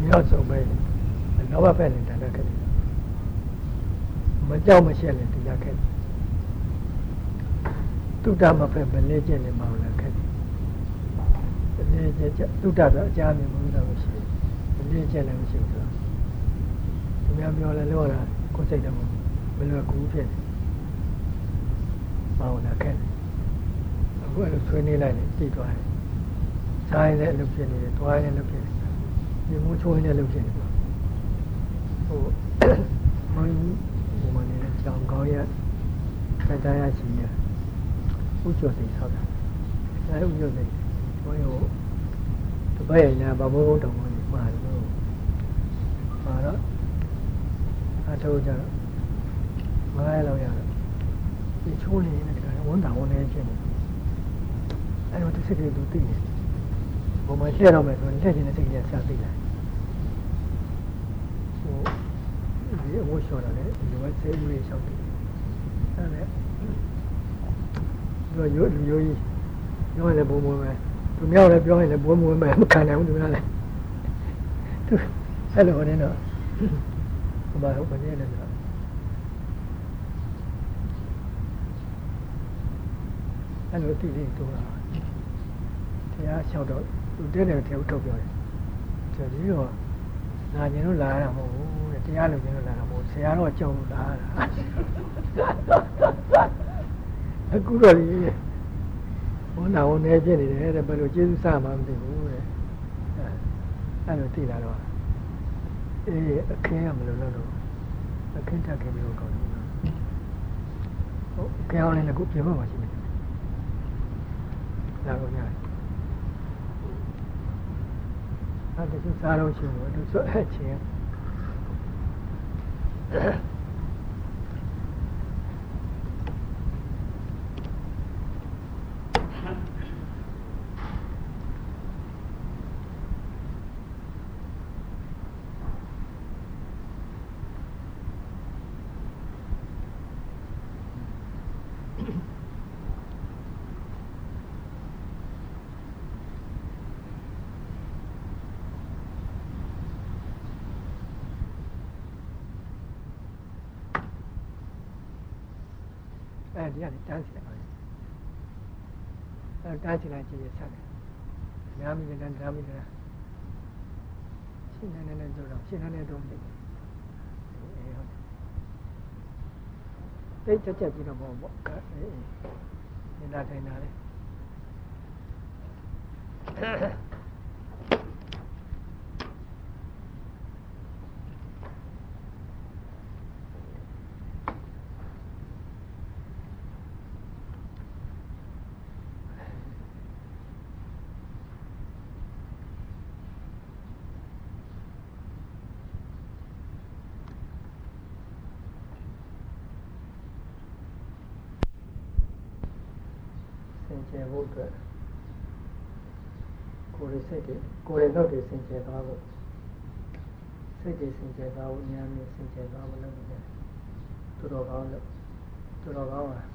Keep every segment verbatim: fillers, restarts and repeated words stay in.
要走呗，老板反正在那开的，没叫没写了，人家开的，都他妈分分来见的嘛，那开的，来见见都他的家里没那么些，来见那么些是吧？怎么样没有来聊了，国际的嘛，没来股票的，嘛那开的，我那村里来的，地段，山里那边的，端里那边的。你们村里那边的，哦，我我们那江高也在咱家去呢，五角钱差的，才五角钱，我有，这半夜呢，把我等我呢，妈的，妈的，他抽着，买了呀，你村里那个我打我那去呢，哎，我这这个都对的。我们练到没说，练起来这个也相对来。我，我晓得嘞，因为这有点相对。但是，说有有一，表现的不满呗，都苗来表现的不满呗，不看来我怎么样嘞？都，还是我那个，我把我把这个那个，还有地理多了，这样晓得。都这那个跳跳表的，这里头，那年都来了么？这家里边都来了么？谁家都叫不来了。那古个里，我那我那边的人，那不都接触三万的户的，哎，那就对了了。哎，看也没有那种，那看他看没有搞的。哦，看好了那股票嘛是没的，那个呢？他这是啥东西？我都说爱情。哎，这样的站起来，呃，站起来就也差点，两米的站，两米的站，现在那那做到，现在那东西，哎，这这几个包包，哎哎，你拿在哪里？先我个，过来谁的？过来老的先先打我，谁的先先打我？年龄先先打我那个的，多少高了？多少高啊？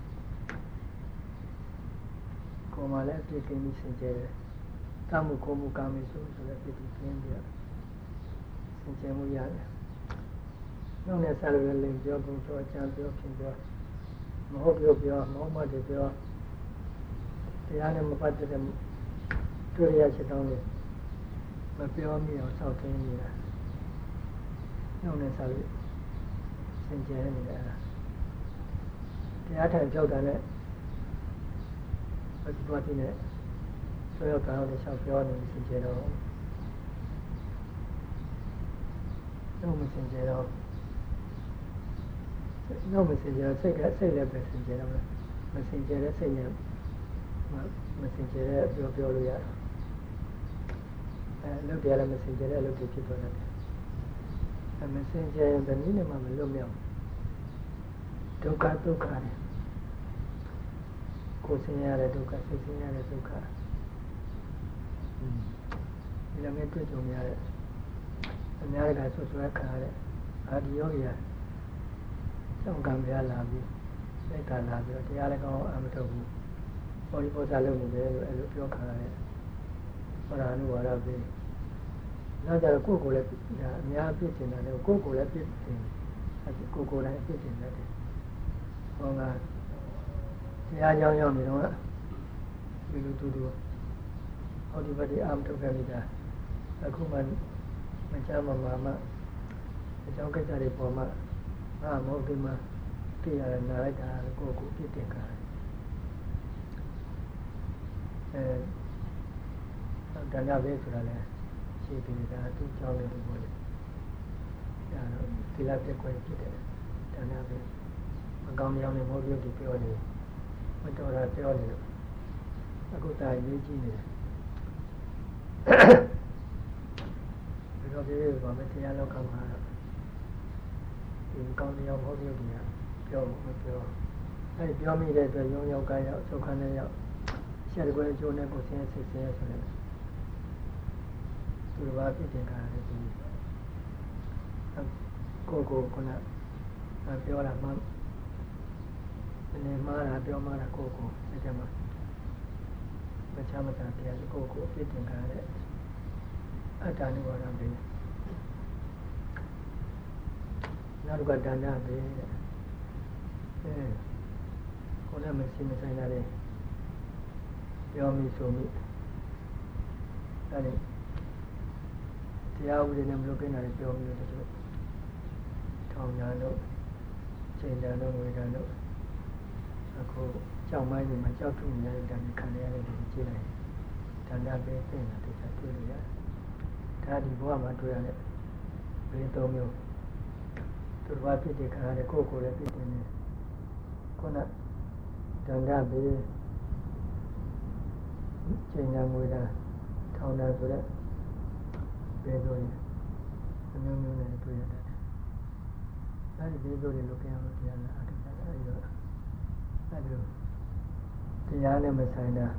过嘛来对给你先先的，咱们过目干没说出来，别的偏的，先先我样的。弄点三六零零标、工标、奖标、评标，毛标标、毛毛的标。这样的没法子的，这里也去当的，没标没有少给你了，弄点啥的，先接你的，这样太漂亮了，我是多的呢，所有干好的小标你们先接到，那我们先接到，那我们先接到，谁个谁来不先接到呢？没先接的谁呢？没没先接的标标了呀。哎，老爹了没生下来，老爹去做那个，他们生下来的你呢嘛没老苗，都看都看的，过生下来都看，生生下来都看，嗯，你那边最重要的，人家那个说出来看的，啊，你有呀，上干不要拉比，再干拉比，这样那个俺们都不，我一波在路里面，路不要看的，我让你我那边。那နောက်ကြတော့ကိုယ့်ကိုယ်လည်းအများပြည့်တင်တယ်ကိုယ့်ကိုယ်လည်းပြည့်တင်အဲဒီကိုယ်ကိုယ်လည်းပြည့်တင်တယ်ဟောကတရားကြောင်းရောက်နေတော့ဒီလိုတူတူဟောဒီဘက်ဒီအာမထုတ်ခဲ့ပြီသားအခုမှမချမ်းမမာမအကြောင်းကိစ္စတွေပေါ်မှာအာမဟုတ်ဒီမှာသိရတယ်နားလိုက်တာကိုယ့်ကိုယ်ပြည့်တင်ကြတယ်အဲဒါနပဲဆိုတာလေရှိပြီဒါသူကြောင်းနေတယ်ပေါ့လေအဲတော့ဒီလာပြက်ခွင့်ဖြစ်တယ်ဒါနပဲမကောင်းကြောင်းနဲ့မောပြုတ်ပြီးပြောနေမတော်တာပြောနေတော့အခုတာရေးကြည့်နေတယ်ဘယ်တော့ပြေဘာမတရားလောကမှာဒီကောင်းကြောင်းမောပြုတ်ပြီးပြောမပြောအဲဒီပြောမိတဲ့အတွက်ရုံရောက်ကြရောက်ချုပ်ခန်းနဲ့ရောက်ဆရာတော်အကျိုးနဲ့ကိုဆင်းရဲဆင်းရဲဆိုတဲ့သူဘာဖြစ်တင်ကြတယ်ဒီကိုကိုကနပြောလာမှနေမှားတာပြောမှားတာကိုကိုအဲ့ဒါမှမချမ်းမသာတရားကိုကိုဖြစ်တင်ကြတဲ့အတ္တနိဝရဏပဲနောက်ကဒါနပဲအဲကိုယ်နဲ့မရှိမဆိုင်တာလေပြောမိဆိုမိအဲ့ဒီတရားဥပဒေနဲ့မလုပ်ကိန်းတာတွေပြောမိလို့တချို့ထောင်ညာတို့ချိန်တန်တို့ငွေတန်တို့အခုကြောက်မိုင်းတွေမှာကြောက်ထုနေရတဲ့တန်ခံရတဲ့ဒီကြည့်လိုက်တန်တာပဲသိနေတာတခြားတွေ့လို့ရတယ်ဒါဒီဘဝမှာတွေ့ရတဲ့ဘယ်သုံးမျိုးသူတော်ဖြစ်တဲ့ခါရတဲ့ကိုယ်ကိုယ်လည်းဖြစ်နေတယ်ခုနတန်တာပဲချိန်တန်ငွေတန်ထောင်တန်ဆိုတဲ့ဘယ်လိုလဲအမျိုးမျိုးနဲ့တွေ့ရတယ်အဲဒီဒီလိုတွေလုပ်ကြအောင်တရားနာအထုတာအဲဒီတော့အဲဒီတရားနဲ့မဆိုင်တာ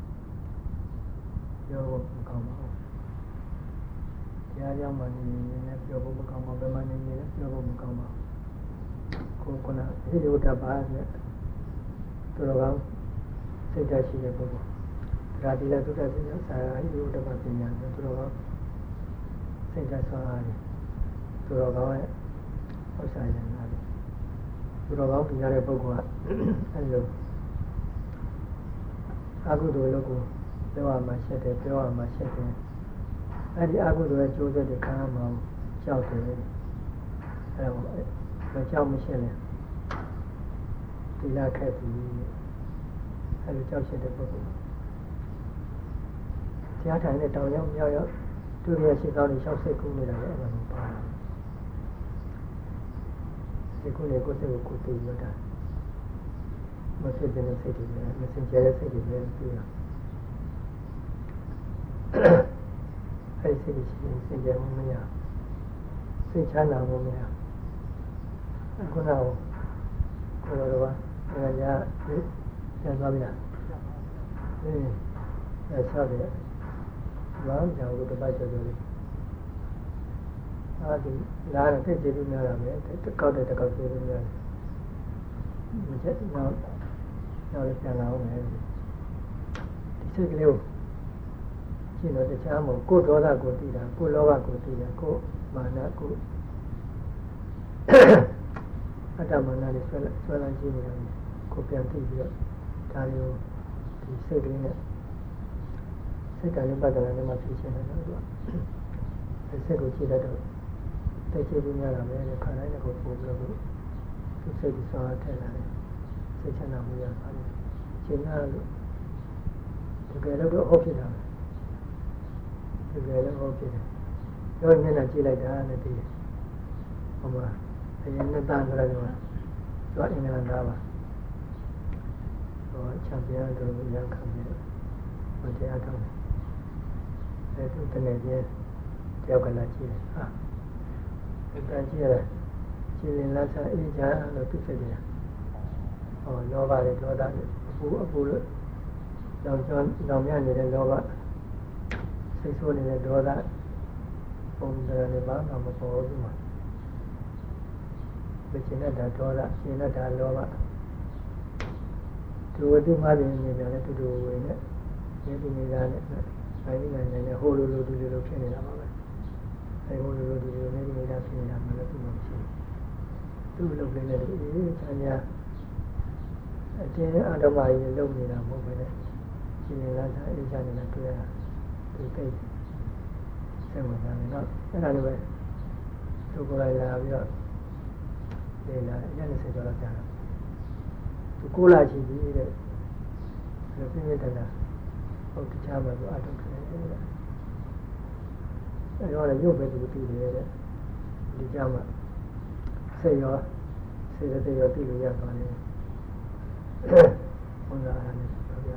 ပြောဖို့မကောင်းပါဘူးတရားကြောင့်မှနေနေနဲ့ပြောဖို့မကောင်းပါဘူးဘယ်မှနေနေနဲ့ပြောဖို့မကောင်းပါဘူးကိုယ်ကနာဟိရိဝတ္တပါဆိုသူတော်ကောင်းစိတ်ဓာတ်ရှိတဲ့ပုဂ္ဂိုလ်ဒါဒီလည်းသုတ္တပညာစာဟိရိဝတ္တပညာဆိုသူတော်ကောင်းစိတ်ဓာတ်ဆွမ်းအားတယ်သူတော်ကောင်းရဲ့ဥစ္စာရည်နာတယ်သူတော်ကောင်းပြရတဲ့ပုဂ္ဂိုလ်ကအဲလိုအကုသိုလ်လို့ကိုပြောရမှာရှက်တယ်ပြောရမှာရှက်တယ်အဲဒီအကုသိုလ်ရဲ့ကျိုးဆက်တွေခံရမှာကြောက်တယ်အဲတော့မကြောက်မရှက်နဲ့ဒီလာခက်ပြီးအဲလိုကြောက်ရှက်တဲ့ပုဂ္ဂိုလ်တရားထိုင်တဲ့တောင်ရောက်မြောက်ရောက်သူ့ရဲ့စိတ်ကောင်းတွေရှောက်စိတ်ကူးနေတာလည်းအဲ့ဒါမျိုးပါတယ်ဒီကုလေကိုယ်စိတ်ကိုကိုယ်သိရတာမဖြစ်တဲ့စိတ်တွေနဲ့မစင်ကြဲတဲ့စိတ်တွေနဲ့ပြီးတာအဲ့ဒီစိတ်တွေစင်ကြဲမှုမရစိတ်ချမ်းသာမှုမရအခုတော့ကိုယ်တော်ကငါညာပြန်သွားပြီလားအေးအဲ့ဆောက်တယ်ဘာမှမကြောက်ဘူးတပတ်ကျော်ကျော်လေးအဲဒီလာတော့သိကြည့်လို့များတာပဲတကောက်တဲ့တကောက်ကြည့်လို့များတယ်မချက်တော့တော့လည်းပြန်လာအောင်မယ်ဒီစိတ်ကလေးကိုရှင်းတော့တခြားမဟုတ်ကိုယ်ဒေါသကိုသိတာကိုယ်လောဘကိုသိတာကိုယ်မာနကိုယ်အတ္တမာနလေးဆွဲဆွဲလန်းကြည့်နေတာကိုပြန်သိပြီးတော့ဒါတွေကိုဒီစိတ်ကလေးနဲ့စိတ်ကလေးပတ်တယ်လည်းမဖြစ်ချင်တယ်တော့အဲစိတ်ကိုကြည့်တတ်တော့သိချင်လို့များတာပဲခန္ဓာနဲ့ကိုပို့ပြီးတော့သူစိတ်ကြီးဆောင်းထည့်လာတယ်စိတ်ချမ်းသာမှုရပါတယ်ရှင်းရလို့တကယ်တော့ဟုတ်ဖြစ်တာပဲတကယ်တော့ဟုတ်ဖြစ်တယ်ပြောမျက်နှာကြည့်လိုက်တာနဲ့တည်းဟိုမှာအရင်နဲ့တန်းကြတယ်ကွာသူအင်္ဂလန်သားပါဟိုချန်ပီယံတို့ရခံပြီးဟိုတရားတော်တယ်အဲသူတနေ့ကျတယောက်ကလာကြည့်တယ်ဟာအဲတန်းကြည့်ရတယ်ကြည့်ရင်လက်ဆက်အေးချမ်းလို့သူဖြစ်တယ်ဟောလောဘတွေဒေါသတွေအပူအပူလို့လောင်ကျွမ်းလောင်မြနေတဲ့လောဘစိတ်ဆိုးနေတဲ့ဒေါသပုံစံတွေဘာမှမပေါ်ဘူးမှာမရှင်းတဲ့ဒေါသရှင်းတဲ့လောဘသူဝတ္ထုမှပြင်နေတယ်လေတူတူဝင်နဲ့နေပြီးနေတာနဲ့အဲဒီနိုင်ငံနဲ့ဟိုလိုလိုဒီလိုလိုဖြစ်နေတာပါပဲရားဖြစ်နေတာမလို့သူမရှိသူ့လုပ်လေးနဲ့အေးချမ်းသာအတင်းအဓမ္မကြီးလုပ်နေတာမဟုတ်ပဲနဲ့ရှင်ရလာအေးချမ်းနေတာတွေ့ရသူသိစိတ်ဝင်စားနေတော့အဲ့ဒါလိုပဲသူကိုယ်တိုင်လာပြီးတော့လေလာရတဲ့စိတ်ကြောက်ကြတာသူကိုလာချင်ပြီးတဲ့ဒါပြင်းပြတယ်လားဟုတ်တခြားမှာသူအထုတ်တယ်တဲ့အဲ့တော့လည်းရုပ်ပဲသူတည်တယ်တဲ့ဒီကြမှာစိတ်ရောစိတ်တဲ့ရောတည်လို့ရသွားတယ်ဘုရားအားနဲ့ပြောပြ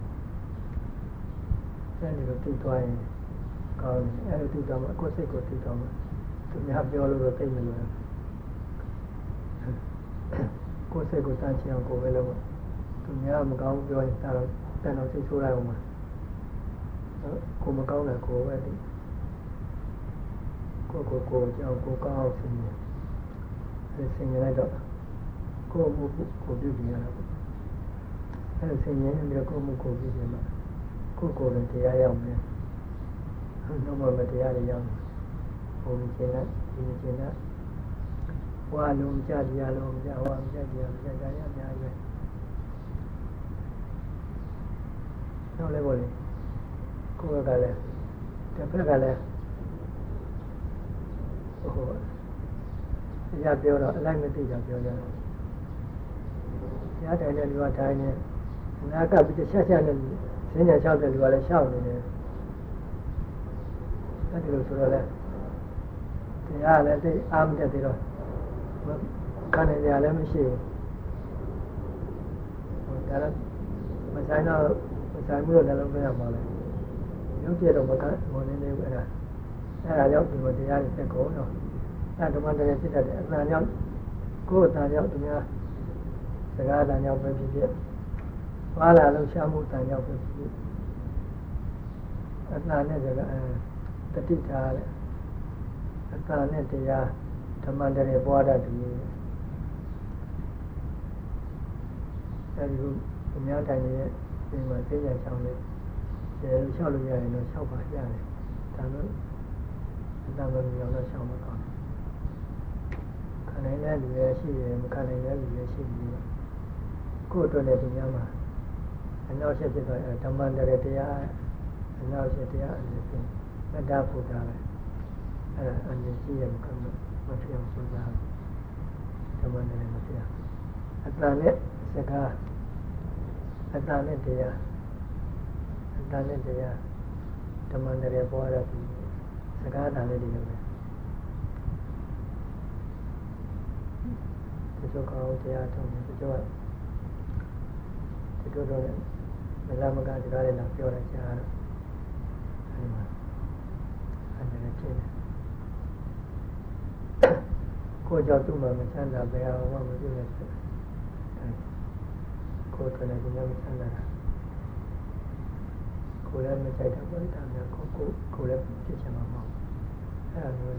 တယ်အဲ့ဒီလိုတည်သွားရင်ကောင်းတယ်အဲ့လိုတည်သွားမှာကိုယ်စိတ်ကိုတည်သွားမှာသူများပြောလို့တော့သိမလို့ကိုယ်စိတ်ကိုတန်းချအောင်ကိုယ်ပဲလုပ်သူများမကောင်းပြောရင်ဒါတော့တန်တော်စိတ်ဆိုးလိုက်အောင်မှာကိုမကောင်းတယ်ကိုပဲဒီကိုကိုကိုကြောင့်ကိုကောင်းအောင်ဆင်းနေတယ်ဆင်းနေလိုက်တော့ကိုမှုကိုပြုပြင်ရတာပေါ့အဲဆင်းနေပြီးတော့ကိုမှုကိုပြုပြင်မှာကိုကိုလည်းတရားရောက်မယ်တော့မတရားတွေရောက်ဘုံကျင်တဲ့ဒီကျင်တဲ့ဝါလုံးကြတရားလုံးကြဝါကြတရားကြကြရအများကြီးပဲတော့လည်းပေါ့လေကိုယ်ကလည်းတစ်ဖက်ကလည်းဟိုတရားပြောတော့အလိုက်မသိတာပြောကြတယ်တရားတိုင်းတဲ့လူကတိုင်းနေနာကပြီးချက်ချက်နဲ့ဈဉ္ညာလျှောက်တဲ့လူကလည်းလျှောက်နေတယ်အဲ့ဒီလိုဆိုတော့လည်းတရားလည်းသိအားမတက်သေးတော့ခန္ဓာကြလည်းမရှိဘူးဒါလည်းမဆိုင်တော့မဆိုင်ဘူးတော့လည်းမရပါဘူးရုပ်ပြတော့မကမနေနေဘူးအဲ့ဒါအဲ့ဒါကြောင့်ဒီမတရားတွေတက်ကုန်တော့အဲ့ဓမ္မတရားဖြစ်တဲ့အမှန်ကြောင့်ကိုယ်အတန်ကြောင့်သူများစကားအတန်ကြောင့်ပဲဖြစ်ဖြစ်ဘာလာလို့ရှားမှုတန်ကြောင့်ပဲဖြစ်ဖြစ်အတန်နဲ့စကားတတိထားတဲ့အတန်နဲ့တရားဓမ္မတရားပွားတတ်တယ်အဲဒီလိုအများတိုင်းရဲ့ဒီမှာသိဉာဏ်ချောင်းလေးကျေလျှောက်လို့ရရင်တော့လျှောက်ပါရတယ်ဒါမှအတန်မမြောင်တော့လျှောက်မကောင်းခံနိုင်တဲ့လူရဲ့ရှိတယ်မခံနိုင်တဲ့လူရဲ့ရှိတယ်ကိုယ့်အတွက်လည်းဒီများမှာအနောက်ဆက်ဖြစ်သွားတဲ့ဓမ္မတရားတရားအနောက်ဆက်တရားအနေဖြင့်မတ္တဘုရားပဲအဲ့ဒါအနေရှိရမခံမဖြစ်အောင်စဉ်းစားဓမ္မတရားမဖြစ်အောင်အတန်နဲ့စကားအတန်နဲ့တရားအတန်နဲ့တရားဓမ္မတရားပေါ်ရပြီစကားတန်လေးတွေလည်းပဲဒီလိုကောင်းတရားထုံးတယ်ဒီလိုဒီလိုတော့မလာမကစကားလေးတော့ပြောရချာတော့အဲဒီမှာအဲ့ဒါဖြစ်တယ်ကိုကြောင့်သူ့မှာမချမ်းသာဘယ်အောင်မှမပြုနဲ့ဆိုကိုယ်ထွက်နေကြမချမ်းသာတာကိုယ်လည်းမကြိုက်တော့ဘူးဒါမျိုးကိုကိုကိုလည်းဖြစ်ချင်မှာမဟုတ်အဲ့ဒါမျိုး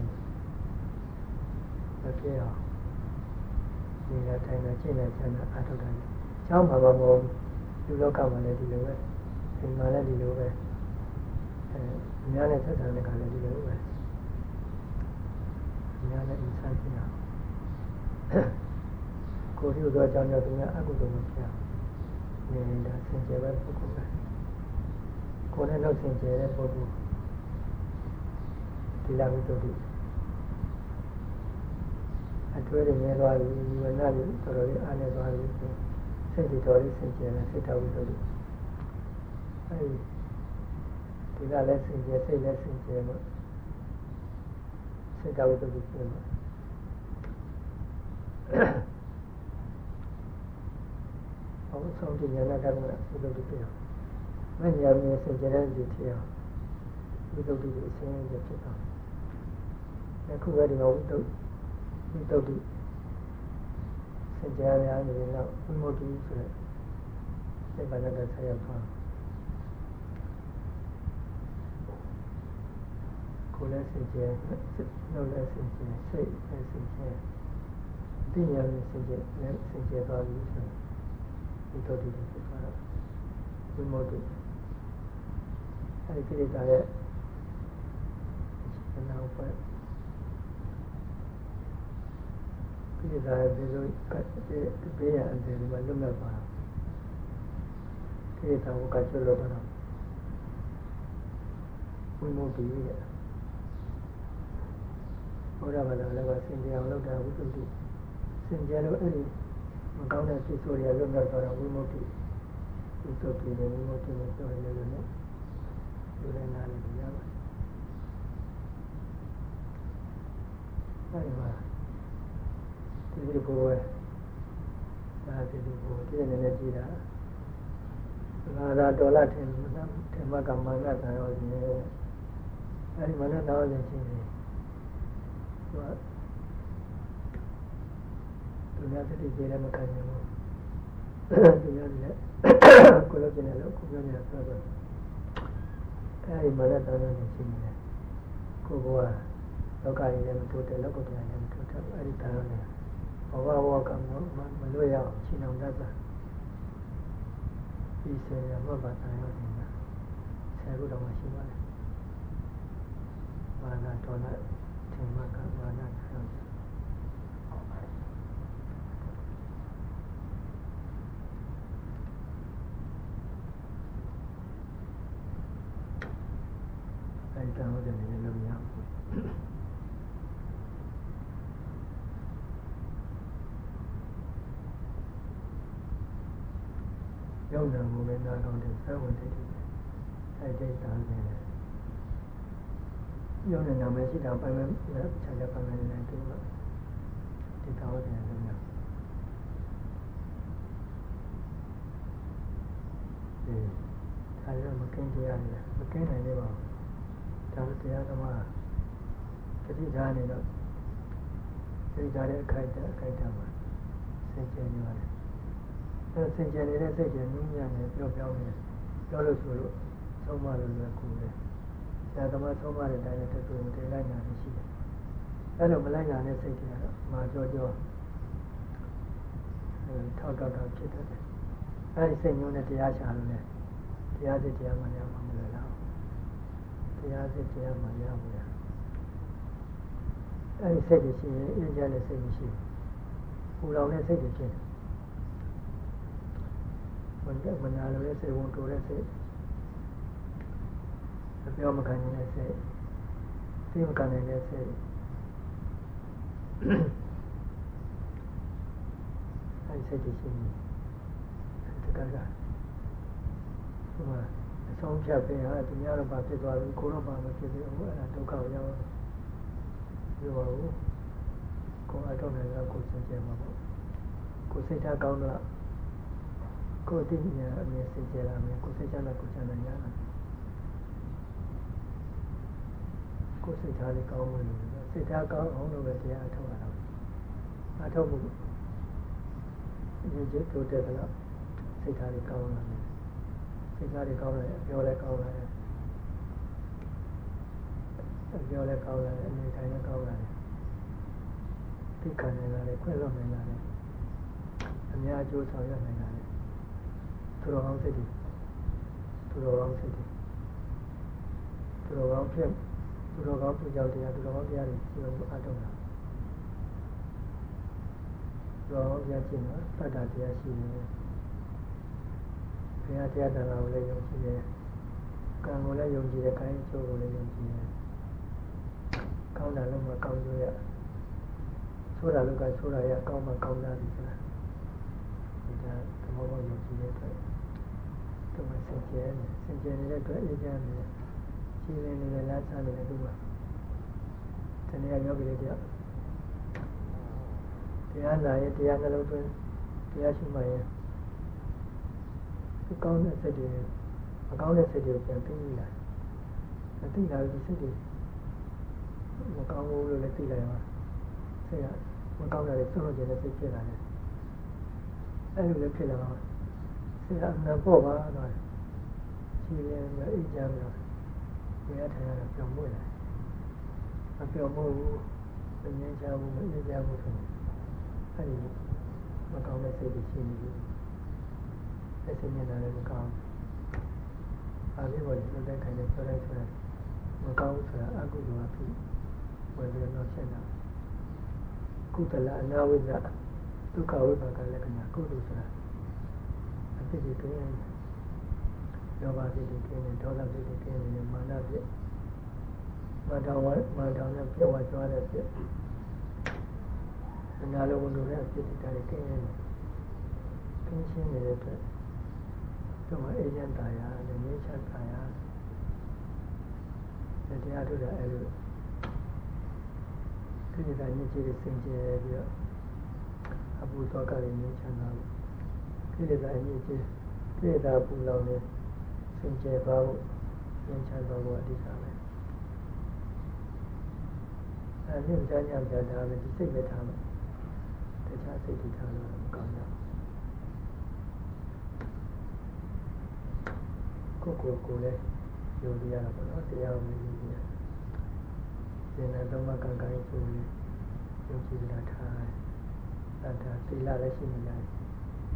မဖြစ်အောင်ဒီကတိုင်းနဲ့ရှင်းနေချမ်းသာအထုတ်တယ်เจ้าမှာမဟုတ်လူလောကမှာလည်းဒီလိုပဲဒီမှာလည်းဒီလိုပဲအဲအများနဲ့ဆက်ဆံတဲ့ခါလည်းဒီလိုပဲအများနဲ့အဆိုင်ပြအောင်ကိုယ်တို့တော့ကြောင့်ကြောင့်သူများအကုသိုလ်မဖြစ်အောင်နေနေတာစင်ကြယ်ပဲပုဂ္ဂိုလ်ပဲကိုယ်နဲ့တော့စင်ကြယ်တဲ့ပုဂ္ဂိုလ်ဒီလာဝိတ္တုအထွေးရင်းသွားပြီးဝိညာဉ်ကြီးတော်တော်လေးအားနေသွားပြီးစိတ်တော်လေးစင်ကြယ်တဲ့စိတ်တော်ဝိတ္တုအဲဒီကလည်းစင်ကြယ်စိတ်လည်းစင်ကြယ်လို့စိတ်တော်ဝိတ္တုဖြစ်မှာအောင်ဆုံးတဲ့ဉာဏ်ဓာတ်ကဝိတ္တုဖြစ်အောင်မဉာဏ်နဲ့စင်ကြယ်တဲ့ဒီဖြစ်အောင်ဝိတ္တုကိုအစဉ်အဆက်ဖြစ်အောင်အခုပဲဒီမှာဝိတ္တုဝိတ္တုစင်ကြယ်ရတဲ့နောက်ဝိမု ക്തി ဆိုတဲ့စိတ်ပါဒတဲ့ဆက်ရောက်သွားကိုယ်လည်းစင်ကြယ်နှုတ်လည်းစင်ကြယ်စိတ်လည်းစင်ကြယ်သိဉာဏ်လည်းစင်ကြယ်လည်းစင်ကြယ်သွားပြီဆိုဝိတ္တုဖြစ်သွားတော့ဝိမု ക്തി အဲဒီကိလေသာရဲ့အနာဥပ္ပဒီသာဒီလိုကပေးရတဲ့ဒီမှာလွတ်လပ်ပါဒီသာကိုကကျွလို့တော့ဝိမုတ်တိရဲ့ဘုရားဘာသာလည်းကစင်ကြအောင်လုပ်တာဝိသုဒ္ဓိစင်ကြလို့အဲ့ဒီမကောင်းတဲ့စိတ်ဆိုးတွေလွတ်လပ်တော့ဝိမုတ်တိဝိသုဒ္ဓိနဲ့ဝိမုတ်တိနဲ့ပြောရလို့လည်းဒီလိုနားလည်ရပါအဲ့ဒီမှာဒီလိုကိုယ်ဒါဒီလိုကိုဒီနေ့နဲ့ကြည့်တာငါသာဒေါ်လာထင်ထင်မှကမှန်ကသာရောရှင်အဲ့ဒီမနက်တော့ရှင်ချင်းသူကသူများစိတ်ကြည်လည်းမခံနိုင်ဘူးသူများလည်းကိုလိုချင်တယ်လို့ကိုပြောနေတာဆိုတော့အဲ့ဒီမနက်တော့ရှင်ချင်းနေကိုကလောကကြီးလည်းမတိုးတက်လောကတရားလည်းမတိုးတက်အဲ့ဒီတရားနဲ့ဘဝဘဝကမလွတ်ရအောင်ရှင်းအောင်တတ်တာဒီစေရမဘာသာရောနေတာဆယ်ခုတော့မရှိပါနဲ့မာနတော်နဲ့သင်္မကမာနတော်အဲ့ဒါတော့လည်းလည်းမရဘူးရောက်နေမှုနဲ့နာတော်တဲ့သဝတ္တိအဲ့ဒီတန်းနေတယ်ရောက်နေနာမရှိတာပိုင်မဲ့ခြားခြားပိုင်မဲ့နေတူတော့ဒီတော်တယ်လို့မျိုးဒီအားရမကင်းကြရတယ်မကင်းနိုင်နေပါဘူးဒါပေမဲ့တရားသမားတတိထားနေတော့သိကြတဲ့အခိုက်အတန့်အခိုက်အတန့်မှာစိတ်ကျနေပါတယ်အဲစင်ကြယ်နေတဲ့စိတ်တွေနူးညံ့နေပြောပြောင်းနေပြောလို့ဆိုလို့သုံးမလို့လည်းကိုယ်လေဆရာသမားသုံးမတဲ့အတိုင်းနဲ့တူတူတင်လိုက်နိုင်ရှိတယ်အဲလိုမလိုက်နိုင်တဲ့စိတ်တွေကတော့မာကြောကြောအဲထောက်တော့တော့ဖြစ်တတ်တယ်အဲဒီစိတ်မျိုးနဲ့တရားရှာလို့လည်းတရားစစ်တရားမှရမှာမလို့လားတရားစစ်တရားမှရမှာအဲဒီစိတ်တွေရှိရင်အင်းကျတဲ့စိတ်မရှိဘူးပူလောင်တဲ့စိတ်တွေဖြစ်တယ်မန္တမနာလိုတဲ့စိတ်ဝန်တိုးတဲ့စိတ်အပြောမခံနိုင်တဲ့စိတ်သိမခံနိုင်တဲ့စိတ်အဲဒီစိတ်တွေရှိနေတကယ်ကဟိုအဆုံးဖြတ်ပေးဟာသူများတော့ဘာဖြစ်သွားလဲကိုတော့ဘာမဖြစ်သေးဘူးအဲ့ဒါဒုက္ခကိုရောက်ပြောပါဦးကိုအတော့လည်းကိုစင်ကြယ်မှာပေါ့ကိုစိတ်ထားကောင်းတော့ကိုယ်တည်နေအမြဲစိတ်ကြလာမယ်ကိုယ်စိတ်ချမ်းသာကိုယ်ချမ်းသာရတာကိုယ်စိတ်ထားလေးကောင်းလို့စိတ်ထားကောင်းအောင်လို့ပဲတရားအထောက်ရတာအထောက်မှုဒီကျတိုးတက်တော့စိတ်ထားလေးကောင်းလာတယ်စိတ်ထားလေးကောင်းလာတယ်ပြောလဲကောင်းလာတယ်ပြောလဲကောင်းလာတယ်အနေတိုင်းလည်းကောင်းလာတယ်သိခံနိုင်လာတယ်ခွင့်လွှတ်နိုင်လာတယ်အများအကျိုးဆောင်ရွက်နိုင်လာတယ်သူတော်ကောင်းစိတ်တွေသူတော်ကောင်းစိတ်တွေသူတော်ကောင်းဖြစ်သူတော်ကောင်းပြုကြောက်တရားသူတော်ကောင်းတရားတွေရှိလို့အထောက်တာသူတော်ကောင်းတရားရှိမှာတတ္တတရားရှိတယ်ဘုရားတရားတော်ကိုလည်းယုံကြည်တယ်ကံကိုလည်းယုံကြည်တယ်ခိုင်းချိုးကိုလည်းယုံကြည်တယ်ကောင်းတာလို့မကောင်းလို့ရဆိုးတာလို့ကဆိုးတာရကောင်းမှကောင်းတာဒီဆိုတာဒီကသဘောပေါက်ယုံကြည်တဲ့အတွက်သူကစင်ကြယ်နေစင်ကြယ်နေတဲ့အတွက်အေးချမ်းနေရှင်းလင်းနေတဲ့လမ်းစားနေတဲ့သူကတနည်းယောဂီတွေတရားတရားနာရင်တရားနှလုံးသွင်းတရားရှိမှရင်ဒီကောင်းတဲ့စိတ်တွေမကောင်းတဲ့စိတ်တွေကိုပြန်သိလာတယ်သိလာပြီးစိတ်တွေမကောင်းဘူးလို့လည်းသိလာရမှာစိတ်ကမကောင်းတဲ့ဆုံးလို့ကျတဲ့စိတ်ဖြစ်လာတယ်အဲ့လိုလည်းဖြစ်လာတော့စိတ်ကအမှန်ပေါ့ပါတော့ရှင်းလင်းပြီးအေးချမ်းပြီးတော့တရားထိုင်ရတော့ပြောင်းမွေ့လာမပြောင်းမဘူးမငြင်းချဘူးမအေးချမ်းဘူးဆိုအဲ့ဒီမကောင်းတဲ့စိတ်တွေရှိနေပြီအဲ့စိတ်နဲ့လည်းမကောင်းအားလေးပေါ်လို့တဲ့ခိုင်တဲ့ပြောလိုက်ဆိုတော့မကောင်းဆိုတာအကုသိုလ်အဖြစ်ဝယ်ပြီးတော့ဖြစ်တာကုသလအနာဝိဇ္ဇဒုက္ခဝိပါကလက္ခဏာကုသိုလ်ဆိုတာအဖြစ်ဒီကင်းလောဘဖြစ်ဒီကင်းဒေါသဖြစ်ဒီကင်းမာနဖြစ်မာတောင်းဝမာတောင်းနဲ့ပြဝကြွားတဲ့ဖြစ်အနာလုံးလို့လည်းအဖြစ်ဒီတိုင်းကင်းနေကင်းရှင်းနေတဲ့အတွက်တို့မှာအေးချမ်းသာယာနဲ့ငြိမ်းချမ်းသာယာတရားထုတ်တာအဲ့လိုဒီနေ့တိုင်းညစ်ကြေးစင်ကြယ်ပြီးတော့အပူသောကလည်းငြိမ်းချမ်းသာလို့ဒီနေ့တိုင်းညစ်ကြေးကိလေသာပူလောင်နေစင်ကြယ်ပါဖို့ငြိမ်းချမ်းသာဖို့အဓိကပဲအဲ့ဒီကြာညကြာတာပဲဒီစိတ်ပဲထားမယ်တခြားစိတ်တွေထားလို့မကောင်းဘူးကိုယ်ကိုယ်ကိုယ်လည်းယုံကြည်ရတာပေါ့နော်တရားကိုယုံကြည်ရတယ်။ဉာဏ်သုံးပါးကံကံဆိုရင်ယုံကြည်တာထားအတ္တသီလလည်းရှိနေရတယ်။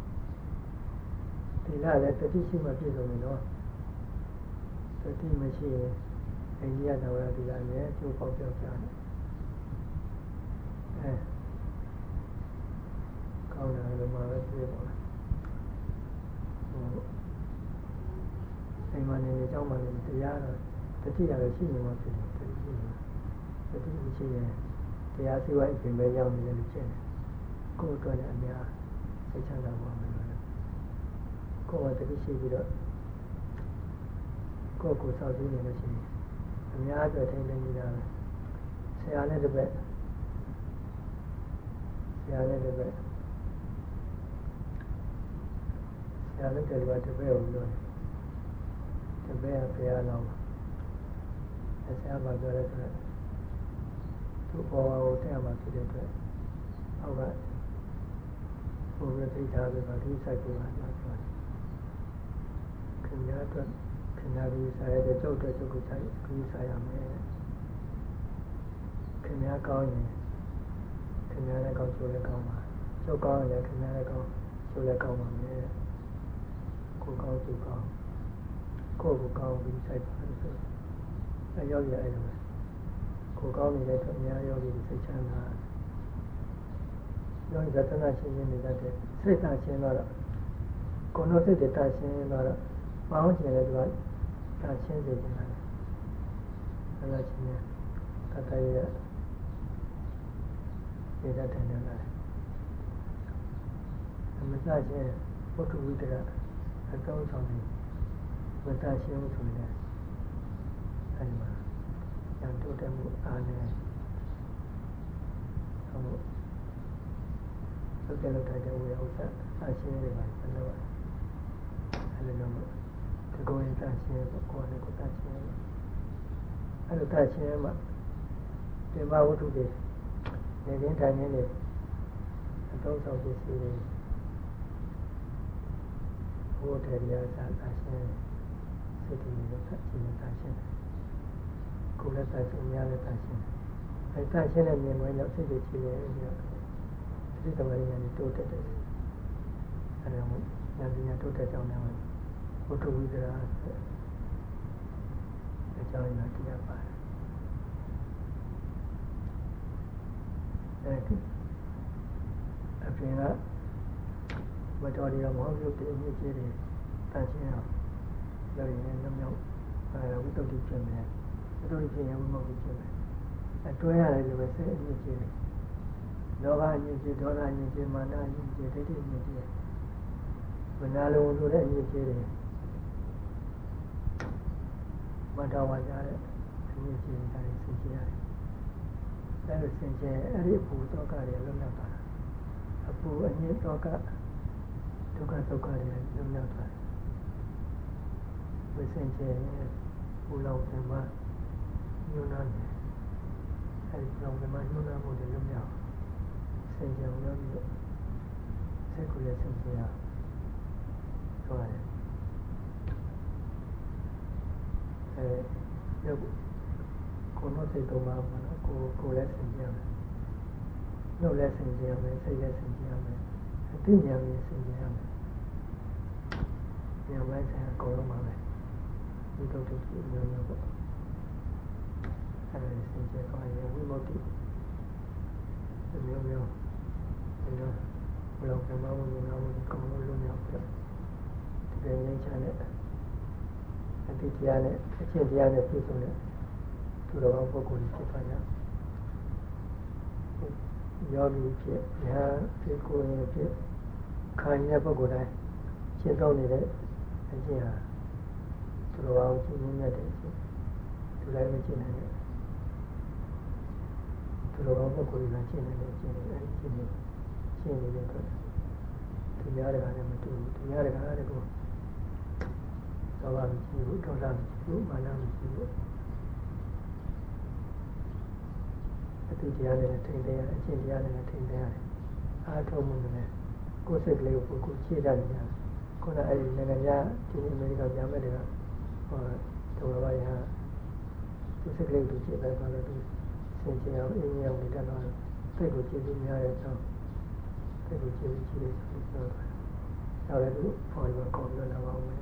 သီလလည်းတတိရှိမှပြည့်စုံတယ်နော်။တတိမရှိရင်အိန္ဒိယတော်ရသီလနဲ့ကျိုးပေါက်ပြောက်ကြတယ်။အဲကောင်းတယ်လို့မှပဲပြေပါလား။ဟုတ်အိမ်မှာနေနေကြောင်းမှနေတရားတော့တတိယလည်းရှိနေမှဖြစ်တယ်တတိရှိနေတတိရှိရင်တရားစီဝိုင်းပြင်ပဲရောက်နေတယ်လို့ဖြစ်တယ်ကိုယ်အတွက်လည်းအများစိတ်ချမ်းသာပါမယ်လို့ကိုယ်ကတတိရှိပြီးတော့ကိုယ်ကိုစောင့်ကြည့်နေလို့ရှိရင်အများအတွက်ထိန်းသိမ်းနေတာပဲဆရာနဲ့တပည့်ဆရာနဲ့တပည့်ဆရာနဲ့တပည့်တပည့်ကိုပြောတယ်တပည့်ကဘုရားတော်အစအပါပြောတဲ့အတွက်သူ့ဘောကိုတဲ့မှာဖြစ်တဲ့အတွက်အောက်ကဘုရားသိတာပဲဒီစိုက်ကိုပါပြောတယ်ခင်ဗျားတို့ခင်ဗျားဒီစားရတဲ့ကြောက်တဲ့ကြောက်ကိုဆိုင်ကိုစားရမယ်ခင်ဗျားကောင်းရင်ခင်ဗျားလည်းကောင်းချိုးလည်းကောင်းပါကြောက်ကောင်းရင်ခင်ဗျားလည်းကောင်းချိုးလည်းကောင်းပါမယ်ကိုကောင်းသူကောင်းကိုယ်ကိုကောင်းပြီးစိုက်ပါလို့ဆိုအဲရောက်ရအဲ့လိုပဲကိုကောင်းနေတဲ့အတွက်အများရောက်ပြီးစိတ်ချမ်းသာရောဇတနာရှင်းရှင်းနေတဲ့စိတ်သာရှင်းတော့ကိုယ်တို့စိတ်တွေသာရှင်းတော့မအောင်ချင်တဲ့သူကသာရှင်းစေချင်တယ်အဲဒါချင်းနဲ့တတရရနေတတ်တယ်လည်းအမစားချင်းဘုထုဝိတ္တကအကောင်းဆောင်တယ်ဝတ္တရှင်းဆိုရင်အဲဒီမှာဉာဏ်တိုးတက်မှုအားနဲ့ဟုတ်သုတ္တလုထိုက်တဲ့ဝေဥစ္စာအရှင်းတွေပါဘယ်လိုလဲအဲဒီလိုမျိုးဒီကိုယ်ရင်တရှင်းပေါ့ကိုယ်နဲ့ကိုယ်တရှင်းအဲလိုတရှင်းမှဒီမှာဝတ္ထုတွေနေရင်းထိုင်နေနေအသုံးဆောင်ပစ္စည်းတွေဘုရားတရားစာတရှင်းစိတ်တွေလည်းဆက်ရှင်တရှင်းကိုယ်လည်းတရှင်းများလည်းတရှင်းအဲတရှင်းတဲ့မြင်ဝင်တော့စိတ်တွေကြည့်နေပြီးတော့စိတ်တော်ရည်နဲ့တိုးတက်တယ်အဲဒါမှဉာဏ်ပညာတိုးတက်ကြောင်းလည်းဘုထုဝိဒရာအကြောင်းရင်းတရားပါတယ်အဲဒီအပြင်ကမတော်ရမောရုပ်တည်မြင့်ကြီးတွေတန်ရှင်းအောင်လုပ်ရင်လည်းမြောက်အဲဝိတ္တုဖြစ်မယ်ဝိတ္တုဖြစ်ရင်ဝိမု ക്തി ဖြစ်မယ်အတွဲရတယ်ဆိုပဲစိတ်အမြင့်ကြီးတယ်လောဘအမြင့်ကြီးဒေါသအမြင့်ကြီးမာနအမြင့်ကြီးဒိဋ္ဌိအမြင့်ကြီးမနာလိုလိုတဲ့အမြင့်ကြီးတွေမတော်ဝါကြတဲ့အမြင့်ကြီးတွေဒါတွေဆင်ခြင်ရတယ်အဲလိုဆင်ခြင်အဲ့ဒီအပူတော့ကတွေလုံးလောက်တာအပူအမြင့်တော့ကဒုက္ခဒုက္ခတွေလုံးလောက်တာဝိစင်ချေဘူလောင်တယ်မှာညွန်းနာတယ်အဲဒီလောင်တယ်မှာညွန်းနာမှုတွေလုံးလောက်ဆင်ခြင်လို့ပြီးတော့စိတ်ကိုလည်းဆင်ခြင်ရဆိုရတယ်အဲရုပ်ကိုယ်တော့စိတ်တော့မှာနော်ကိုကိုလည်းဆင်ခြင်ရမယ်နှုတ်လည်းဆင်ခြင်ရမယ်စိတ်လည်းဆင်ခြင်ရမယ်အသိဉာဏ်လည်းဆင်ခြင်ရမယ်ဉာဏ်ပိုင်းဆိုင်အကုန်လုံးပါပဲဝိတ္တုတိမျိုးမျိုးပေါ့အဲဒီစင်ကြယ်သွားရင်ဝိမု ക്തി မျိုးမျိုးဘလောကမှာဘုရားဘုရားကောင်းလို့လုံးရောက်ပြတယ်ငြိမ်းချမ်းတဲ့အတိတရားနဲ့အချင်းတရားနဲ့ပြည့်စုံတဲ့သူတော်ကောင်းပုဂ္ဂိုလ်ဖြစ်ပါကြယောဂီဖြစ်ညာဖြစ်ကိုယ်ရဖြစ်ခံရပုဂ္ဂိုလ်တိုင်းရှင်းသုံးနေတဲ့အကျင့်ဟာသူတော်ကောင်းရှင်းနေတဲ့အကျင့်သူလည်းမရှင်းနိုင်တဲ့သူတော်ကောင်းပုဂ္ဂိုလ်ကရှင်းနေတဲ့အကျင့်တွေအဲဒီရှင်းနေရှင်းနေတဲ့အတွက်သူများတွေကလည်းမတူဘူးသူများတွေကလည်းကိုသောဘာမရှိဘူးဒေါသမရှိဘူးမာနမရှိဘူးအတိတရားနဲ့ထိန်းသိမ်းရအချင်းတရားနဲ့ထိန်းသိမ်းရတယ်အားထုတ်မှုနဲ့ကိုယ်စိတ်ကလေးကိုကိုယ်ခြေတတ်နေရတယ်ခုနအဲဒီနိုင်ငံခြားဒီအမေရိကန်ပြည်မဲ့တွေကဟောတော်တော်ပါရသူစိတ်ကလေးကိုခြေတတ်ပါလို့သူစင်ကြယ်အောင်အင်းရောင်နေတတ်တော့စိတ်ကိုခြေပြီးများတဲ့အကြောင်းစိတ်ကိုခြေပြီးခြေပြီးဆိုတော့နောက်လည်းသူပေါ်ရကောင်းလို့လာပါဦးမယ်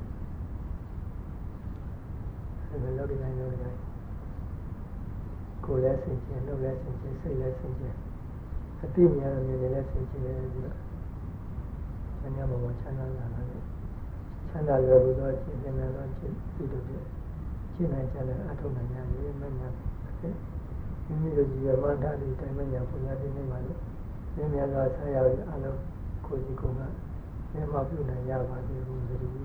အဲဒီလောက်ဒီတိုင်းလောက်ဒီတိုင်းကိုယ်လည်းစင်ကြယ်လုပ်လည်းစင်ကြယ်စိတ်လည်းစင်ကြယ်အတိအမြဲမြင်လည်းစင်ကြယ်ပြီးတော့ဆန္ဒမောချမ်းသာလာတယ်ချမ်းသာလွယ်ဘူးတော့ရှင်းနေတော့ရှင်းပြီးတော့ရှင်းနိုင်ကြတယ်အထုံနိုင်ရတယ်မညာတယ်မိမိတို့ဒီရမတာဒီတိုင်းမညာပုံရတဲ့နေမှာလို့မြင်များစွာဆက်ရောက်အလုံးကိုယ်စီကိုယ်ကမြတ်မပြုနိုင်ရပါသေးဘူးသတိ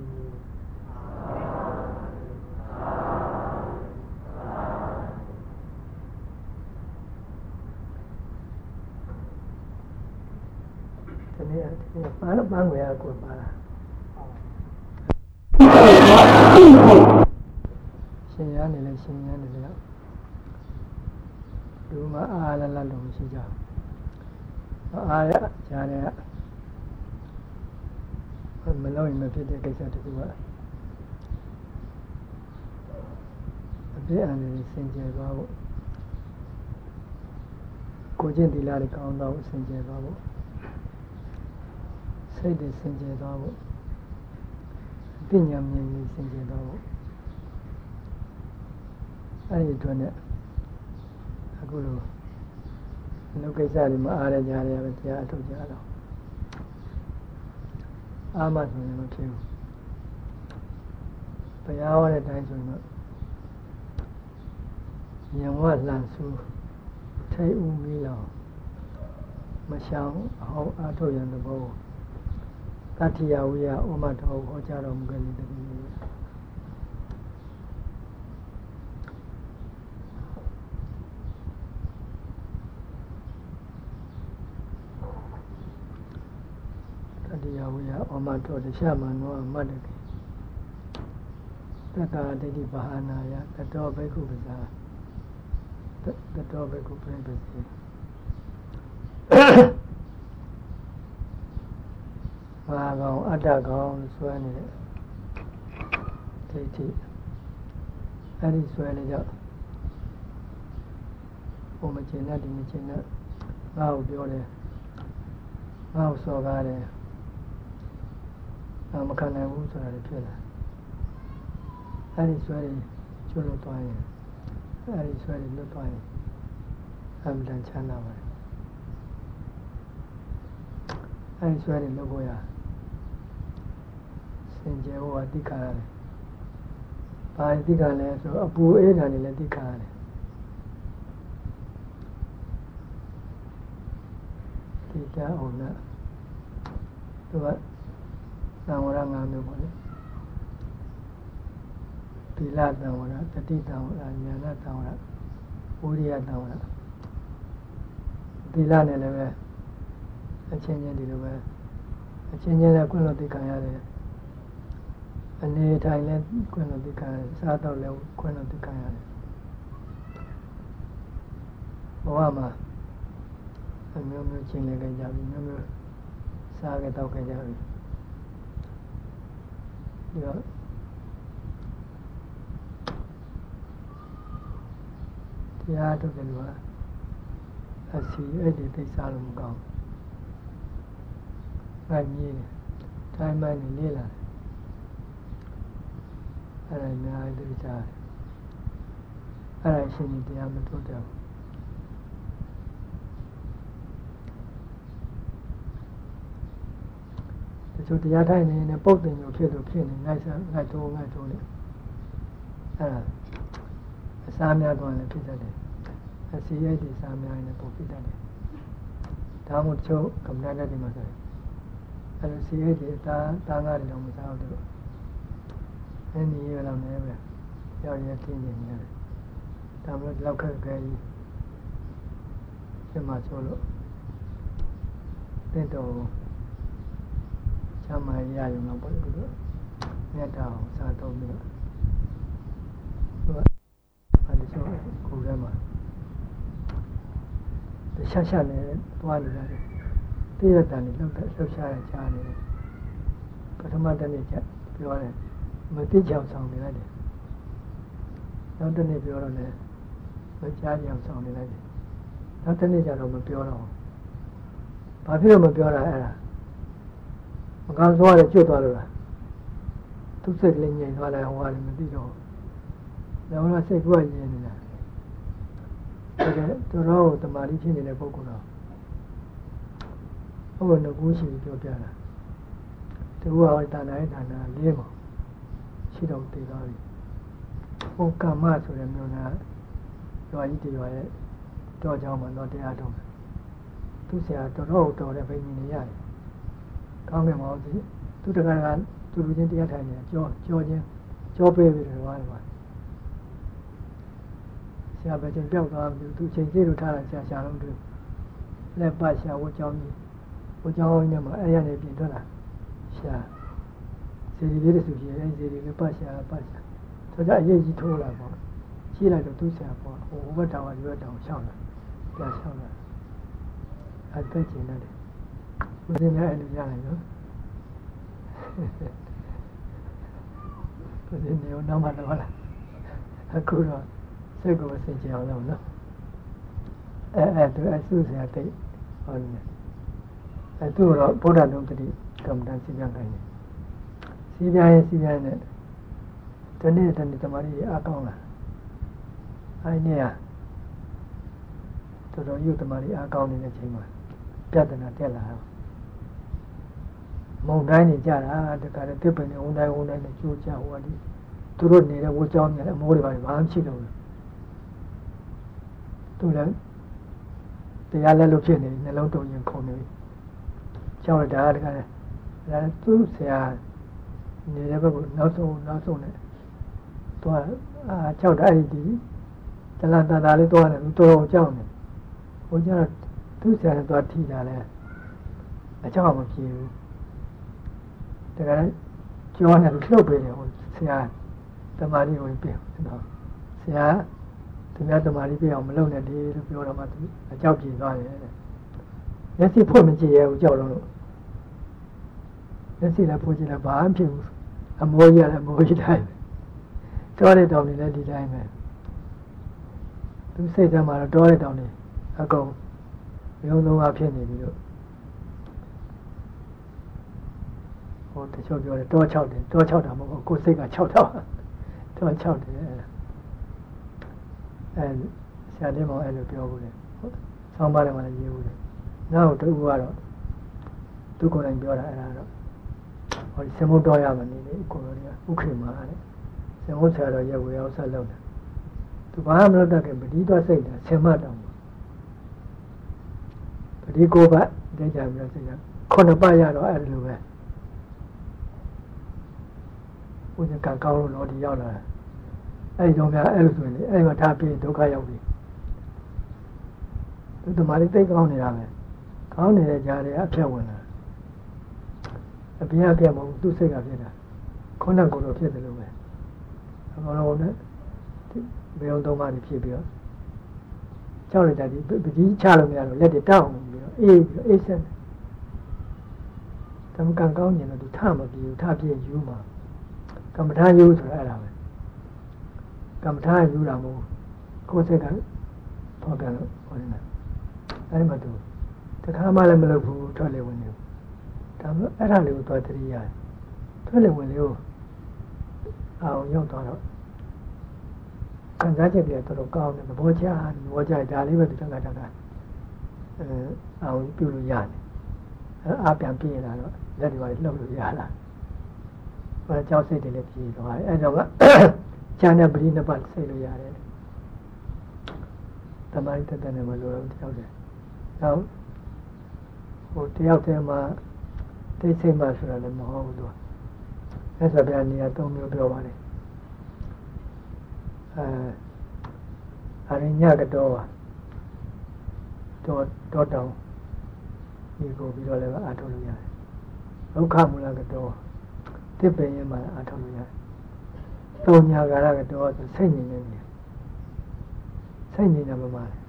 ဒီနေ့ဒီနေ့ပါလို့ပန်းွယ်ကိုပါလားရှင်ရနေလဲရှင်ရနေလဲလူမအားလလလုံးရှိကြအားရကြားရမလို့ရင်မဖြစ်တဲ့ကိစ္စတခုကအပြည့်အအနေနဲ့စင်ကြယ်သွားဖို့ကိုကျင့်သီလတွေကောင်းတော့စင်ကြယ်သွားဖို့စိတ်တွေစင်ကြယ်သွားဖို့ပညာဉာဏ်ကြီးစင်ကြယ်သွားဖို့အဲဒီအတွက်နဲ့အခုလိုလောကိစ္စတွေမအားရကြရပဲတရားအထုတ်ကြတော့အာမဆိုရင်မဖြစ်ဘူးဘုရားဟောတဲ့အတိုင်းဆိုရင်တော့ဉာဏ်ဝလှန်ဆူထိတ်ဦးမီးလောင်မရှောင်အဟောအာထုတ်ရန်သဘောတတိယဝိယဩမတော်ဟောကြားတော်မူခဲ့တဲ့တည်းတရားဝိယဩမတော်တရားမှန်တော့အမတ်တကယ်တက္ကာဒိဋ္ဌိဘာဟာနာယတတောဘိက္ခုပဇာတတောဘိက္ခုပြိပစီမာကောင်အတ္တကောင်ဆွဲနေတဲ့ဒိဋ္ဌိအဲ့ဒီဆွဲနေတော့ဘုံမကျင်တဲ့ဒီမကျင်တဲ့ငါ့ကိုပြောတယ်ငါ့ကိုစော်ကားတယ်မခံနိုင်ဘူးဆိုတာလည်းဖြစ်လာအဲ့ဒီဆွဲရင်ကျွတ်လို့သွားရင်အဲ့ဒီဆွဲရင်လွတ်သွားရင်အမှန်တန်ချမ်းသာပါတယ်အဲ့ဒီဆွဲရင်လွတ်ဖို့ရစင်ကြယ်ဖို့အတိခါရတယ်ဘာအတိခါလဲဆိုအပူအေးတာနေလည်းအတိခါရတယ်ဒီကြအောင်လားသူကသံဝရငါးမျိုးပေါ့လေသီလသံဝရတတိသံဝရဉာဏသံဝရဝိရိယသံဝရသီလနဲ့လည်းပဲအချင်းချင်းဒီလိုပဲအချင်းချင်းလည်းခွင့်လို့သိခံရတယ်အနေထိုင်လည်းခွင့်လို့သိခံရတယ်စားတော့လည်းခွင့်လို့သိခံရတယ်ဘဝမှာအမျိုးမျိုးချင်းလည်းကြပြီမျိုးမျိုးစားကြတော့ကြပြီဒီတော့တရားထုတ်တယ်လို့အစီအဲ့ဒီသိစားလို့မကောင်းငါမြည်တိုင်းမှနေလေ့လာအဲ့ဒါများသိစားအဲ့ဒါရှင်တရားမထုတ်တယ်ချို့တရားထိုင်နေနေပုတ်တင်မျိုးဖြစ်လို့ဖြစ်နေငိုက်စားငိုက်ထိုးငိုက်ထိုးနေအဲ့ဒါအစားများသွားလည်းဖြစ်တတ်တယ်အစီရိတ်ဒီစားများနေပုံဖြစ်တတ်တယ်ဒါမှမဟုတ်ချို့ကမ္ဘာနဲ့ဒီမှာဆိုအဲ့လိုစီရိတ်ဒီတာတာငါတွေတော့မစားဘူးတို့အဲ့ဒီရလောက်နေပဲရောက်ရချင်းချင်းနေတယ်ဒါမှမဟုတ်လောက်ခက်ခဲကြီးဖြစ်မှာဆိုလို့တဲ့တော့ချမ်းသာရရုံတော့ပေါ့လို့မြတ်တာအောင်စားတော့ပြီးတော့အဲဒီဆိုကိုယ်ထဲမှာရှက်ရှက်နေသွားနေတယ်တည့်ရတန်နေလောက်တဲ့လှုပ်ရှားရချားနေတယ်ပထမတနေ့ကျပြောတယ်မတိချောင်ဆောင်နေလိုက်တယ်နောက်တနေ့ပြောတော့လည်းမကြားချောင်ဆောင်နေလိုက်တယ်နောက်တနေ့ကျတော့မပြောတော့ဘာဖြစ်လို့မပြောတာအဲ့ဒါမကောင်းသွားတယ်ကျွတ်သွားလို့လားသူစိတ်လေးငြိမ်သွားတယ်ဟိုကလည်းမသိတော့ဘူးနောက်တော့စိတ်ကရင်းနေတာတကယ်တော်တော်တမာတိဖြစ်နေတဲ့ပုဂ္ဂိုလ်တော့ဟုတ်ကဲ့ကူးရှိပြောပြတာသူကတာနာရဲ့ဌာနလေးပေါ့ရှိတော့တည်သွားပြီဟိုကမ္မဆိုတဲ့မျိုးနာရွာကြီးတရွာရဲ့တော့เจ้าမှာတော့တရားထုတ်တယ်သူဆရာတော်တော်တော်တဲ့ဘိညာဉ်တွေရတယ်ကောင်းကင်မောင်ကြီးသူတကယ်ကသူလူချင်းတရားထိုင်နေကြောကြောချင်းကြောပေးပြီးတော့သွားတယ်ပါဆရာပဲချင်းပြောက်သွားပြီသူချိန်ကြီးလို့ထားတယ်ဆရာရှာလို့သူလက်ပတ်ရှာဝကြောင်းကြီးဝကြောင်းကြီးမှာအဲ့ရနေပြင်ထွက်လာရှာစီရီလေးတွေဆိုရင်အဲ့စီရီလေးပတ်ရှာပတ်ရှာဆိုကြအရေးကြီးထိုးလာပေါ့ရှိလိုက်တော့သူဆရာပေါ့ဟိုဘက်တောင်ကဒီဘက်တောင်ရှောင်းလာကြာရှောင်းလာအဲ့တက်ကျင်တယ်ဦးစင်းများအဲ့လိုရတယ်နော်ဦးစင်းမျိုးနောက်မှတော့လာအခုတော့စိတ်ကိုစင်ကြအောင်လုပ်နော်အဲ့အဲ့သူအဆုဆရာတိတ်ဟောနေအဲ့သူတော့ဗုဒ္ဓတုံးတိကမ္မဋ္ဌာန်းစီပြန်ခိုင်းတယ်စီပြန်ရင်စီပြန်နဲ့တနေ့တနေ့တမားကြီးအကောင်းလာအဲ့နေရတော်တော်ယူတမားကြီးအကောင်းနေတဲ့ချိန်မှာပြဿနာတက်လာတော့မုံတိုင်းနေကြတာတခါတည်းတစ်ပင်နဲ့ဝန်တိုင်းဝန်တိုင်းနဲ့ကြိုးကြဟိုကဒီသူတို့နေတဲ့ဝှကြောင်းနေတယ်အမိုးတွေပါဘာမှမရှိတော့ဘူးသူလည်းတရားလည်းလို့ဖြစ်နေနှလုံးတုံရင်ခုန်နေပြီကျောင်းရတာတခါတည်းဒါသူဆရာနေတဲ့ဘက်ကနောက်ဆုံးနောက်ဆုံးနဲ့တော့အာကြောက်တာအဲ့ဒီတလန်တန်တာလေးတော့တယ်သူတော်တော်ကြောက်နေဟိုကျတော့သူဆရာတော့ထိတာလဲအကြောက်မပြေဘူးတကယ်ကြောနေလှုပ်ပေးတယ်ဟိုဆရာတမာရီဝင်ပြင်နော်ဆရာသူများတမာရီပြအောင်မလုပ်နဲ့လေလို့ပြောတော့မှသူအကြောက်ပြေသွားတယ်မျက်စိဖွင့်မကြည့်ရဘူးကြောက်လို့မျက်စိလည်းဖွင့်ကြည့်လည်းဘာမှဖြစ်ဘူးအမိုးကြီးလည်းအမိုးကြီးတိုင်းတောတဲ့တောင်တွေလည်းဒီတိုင်းပဲသူစိတ်ထဲမှာတော့တောတဲ့တောင်တွေအကုန်မျိုးလုံးအဖြစ်နေပြီလို့ဟိုတချို့ပြောတယ်တောချောက်တယ်တောချောက်တာမဟုတ်ဘူးကိုယ်စိတ်ကချောက်တော့တောချောက်တယ်အဲဆရာလေးမောင်အဲ့လိုပြောဘူးလေဆောင်းပါးတယ်မှာလည်းရေးဘူးလေနောက်တူကတော့သူကိုယ်တိုင်ပြောတာအဲ့ဒါတော့ဟိုစမုတ်တော်ရမနေလေကိုယ်တော်ကဥခေမာတဲ့စမုတ်ဆရာတော်ရဲ့ဝေရောက်ဆက်လုပ်တယ်သူဘာမှမလုပ်တတ်ခင်ပတိသွားစိတ်တယ်ဆင်မတောင်ပတိကိုဘတဲ့ကြပြီးတော့စိတ်ကခုနှစ်ပတ်ရတော့အဲ့လိုပဲဘုရားကကောင်းလို့တော့ဒီရောက်လာအဲ့ဒီတော့များအဲ့လိုဆိုရင်အဲ့မှာထားပြီးဒုက္ခရောက်ပြီသူတမားလေးသိကောင်းနေတာပဲကောင်းနေတဲ့ကြားတွေအဖြတ်ဝင်လာအပြင်းအပြတ်မဟုတ်သူ့စိတ်ကဖြစ်တာခုနကကိုတော့ဖြစ်တယ်လို့ပဲအကောင်လုံးနဲ့ဘေးုံသုံးပါးတွေဖြစ်ပြီးတော့ကြောက်လိုက်တာဒီပကြီးချလို့မရတော့လက်တွေတောက်ပြီးတော့အေးပြီးတော့အေးဆက်တယ်တမကန်ကောင်းနေတော့သူထမပြေဘူးထပြေယူမှာကမ္မထာယူဆိုတာအဲ့ဒါပဲကမ္မထာယူတာမဟုတ်ကိုယ်စိတ်ကပေါ်ပြန်လို့ဟောနေတာအဲ့ဒီမှာသူတခါမှလည်းမလုပ်ဘူးထွက်လေဝင်နေဒါမှအဲ့ဒါလေးကိုသွားတရိယာထွက်လေဝင်လေးကိုအောင်ရောက်သွားတော့ခံစားချက်တွေတော်တော်ကောင်းတယ်သဘောကျသဘောကျဒါလေးပဲသူတက်ကတက်ကအဲအောင်ပြုလို့ရတယ်အားပြန်ပြေးလာတော့လက်တွေလှုပ်လို့ရလာဟိုကြောက်စိတ်တွေလည်းပြေးသွားတယ်အဲ့တော့ကကျန်တဲ့ပရိနိဗ္ဗာန်စိတ်လို့ရတယ်တမိုင်းတက်တဲ့နေမှာလိုတော့ကြောက်တယ်နောက်ဟိုတယောက်တည်းမှာတိတ်ဆိတ်မှဆိုတာလည်းမဟုတ်ဘူးသူအဲ့ဆိုပြန်နေရာသုံးမျိုးပြောပါလေအဲအရညကတော့တော့တော့တောင်းဒီကိုပြီးတော့လည်းအားထုတ်လို့ရတယ်ဒုက္ခမူလကတော့တစ်ပင်ရင်မှအားထုတ်လို့ရတယ်သုံးညာကာရကတော့စိတ်ငြိမ်နေတယ်စိတ်ငြိမ်တယ်မှာဟ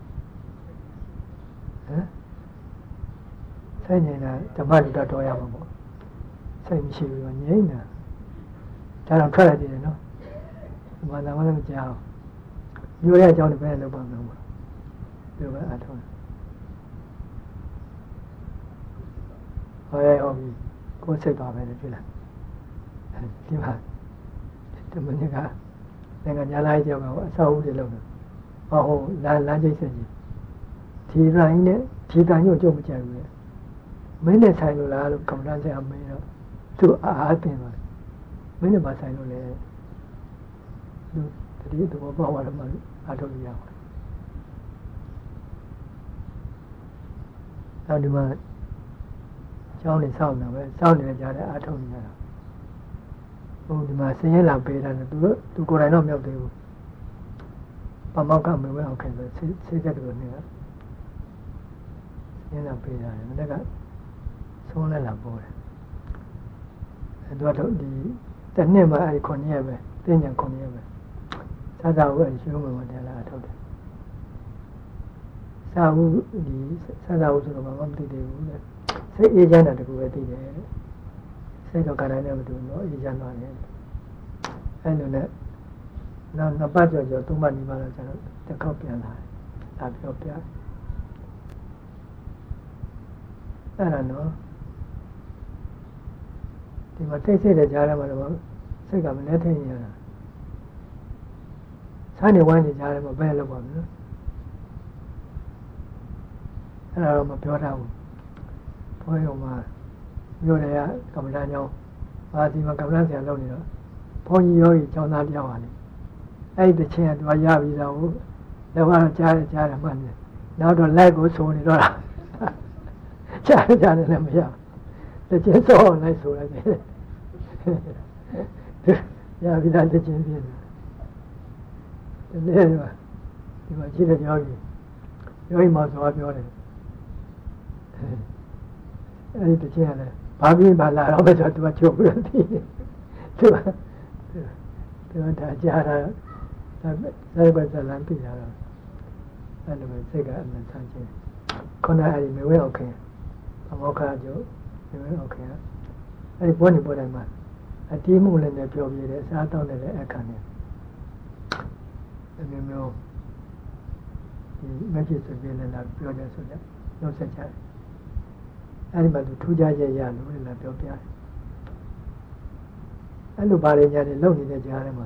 မ်စိတ်ငြိမ်တာဓမ္မလူတော်တော်ရမှာပေါ့စိတ်မရှိဘူးငြိမ်တာဒါတော့ထွက်လိုက်တယ်နော်ဒီမှာတော့လည်းမကြောက်မျိုးရအကြောင်းတွေပဲလုပ်ပါမယ်ပေါ့ဒီလိုပဲအားထုတ်ဟောရဟုတ်ပြီကိုယ်စိတ်ပါပဲလေတွေ့လားဒီမှာဒီမင်းကနိုင်ငံညာလိုက်ကြောက်တော့အဆောက်အဦတွေလုပ်တယ်ဟောဟုတ်လမ်းလမ်းကျိတ်ဆက်ကြီးဒီတိုင်းနဲ့ဒီတိုင်းကိုကြုံမကြိုက်ဘူးလေမင်းနဲ့ဆိုင်လို့လားလို့ကမ္ဘာ့ဆရာမင်းတော့သူအားအပင်ပါမင်းနဲ့မဆိုင်လို့လေသူတတိယဘောပေါ်လာမှအားထုတ်ရအောင်နောက်ဒီမှာကျောင်းနေစောင့်နေပဲစောင့်နေတဲ့ကြားထဲအားထုတ်နေရတာဟိုဒီမှာဆင်းရဲလာပေးတယ်သူတို့သူကိုယ်တိုင်တော့မရောက်သေးဘူးပမောက်ကမဝဲအောင်ခင်ဆိုဆေးဆေးချက်တို့နေကဆင်းရဲလာပေးတယ်မနေ့ကဆုံးလဲလာပို့တယ်အဲတော့ဒီတစ်နှစ်မှအဲဒီခုနှစ်ရက်ပဲတင်းညံခုနှစ်ရက်ပဲသာသာဝဲရှုံးမှတယ်လားအထုတ်တယ်သာဝဒီသာသာဝဆိုတော့မမသိသေးဘူးလေစိတ်အေးချမ်းတာတကူပဲသိတယ်စိတ်တော့ကတိုင်းနဲ့မတူဘူးနော်အေးချမ်းသွားတယ်အဲလိုနဲ့နောက်နှစ်ပတ်ကျော်ကျော်သုံးပတ်နေမှတော့ကျွန်တော်တစ်ခေါက်ပြန်လာတယ်ဒါပြောပြအဲ့ဒါနော်ဒီမှာစိတ်စိတ်တဲ့ကြားထဲမှာတော့စိတ်ကမနဲ့ထင်ရတာစားနေဝိုင်းနေကြားထဲမှာဘယ်လောက်ပါမလဲအဲ့ဒါတော့မပြောတတ်ဘူးဘုန်းကြီးကမြို့နယ်ကကမ္ဘာ့ကျောင်းပါဒီမှာကမ္ဘာ့ဆရာလုပ်နေတော့ဘုန်းကြီးယောဂီကျောင်းသားတယောက်ပါလေအဲ့ဒီတစ်ချိန်ကသူကရပြီးတော့လည်းကတော့ကြားရကြားရမှန်းတယ်နောက်တော့လက်ကိုဆိုနေတော့တာကြားကြားနေလည်းမရတစ်ချိန်စောလိုက်ဆိုလိုက်တယ်ရပြီးတော့တစ်ချိန်ပြင်းတယ်ဒီမှာဒီမှာရှိတဲ့ယောဂီယောဂီမောင်ဆိုပြောတယ်အဲ့ဒီတစ်ချိန်ကလည်းဘာပြီးဘာလာတော့ပဲဆိုတော့သူကချုပ်ပြီးတော့ဒီသူကသူကဒါကြားတာဒါပဲဇာလန်ပြရတော့အဲ့လိုပဲစိတ်ကအမှန်ဆန်းခြင်းခုနအဲ့ဒီမဝဲအောင်ခင်ဘမောခါကျိုးမဝဲအောင်ခင်အဲ့ဒီဘောနေပေါ်တိုင်းမှာအတီးမှုလည်းနဲ့ပြောပြတယ်အစားတောက်နေတဲ့အခါနဲ့အမျိုးမျိုးဒီမဖြစ်စပြင်းနဲ့လာပြောကြဆိုကြနှုတ်ဆက်ကြတယ်အဲ့ဒီမှာသူထူးခြားချက်ရလို့လည်းလာပြောပြတယ်အဲ့လိုပါရညာတွေလုံနေတဲ့ကြားထဲမှာ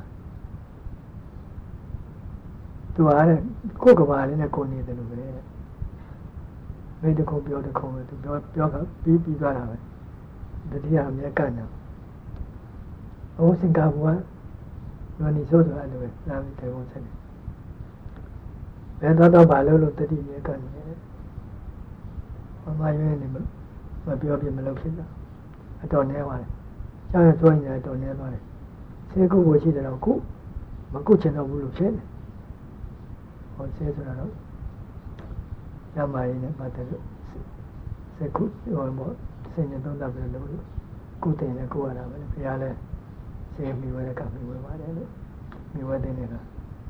သူအားတဲ့ကိုယ်ကဘာလေးနဲ့ကိုနေတယ်လို့ပဲမိတခုပြောတခုပဲသူပြောပြောကပြီးပြီးသွားတာပဲတတိယအမြဲကန့်တယ်ဘုစင်ကာဘူကလောနီဆိုတော့အဲ့လိုပဲလာပြီးတေဖို့ဆက်တယ်ဘယ်တော့တော့ဘာလို့လို့တတိယကန့်နေတယ်ဘာမှရွေးနေမမပြောပြမလို့ဖြစ်တာအတော်နဲသွားတယ်ကျောင်းရဆိုရင်အတော်နဲသွားတယ်ဆေးကုကိုရှိတယ်တော့ခုမကုချင်တော့ဘူးလို့ဖြစ်နေဟောဆေးဆိုတာတော့ညမာရင်းနဲ့ပတ်သက်လို့ဆေးကုဟောပေါ့စိတ်နဲ့သုံးသပ်ပြီးလို့ကုတင်နဲ့ကုရတာပဲဘုရားလည်းဆေးမိဝဲတဲ့ကမိဝဲပါတယ်လို့မိဝဲတဲ့နေတာ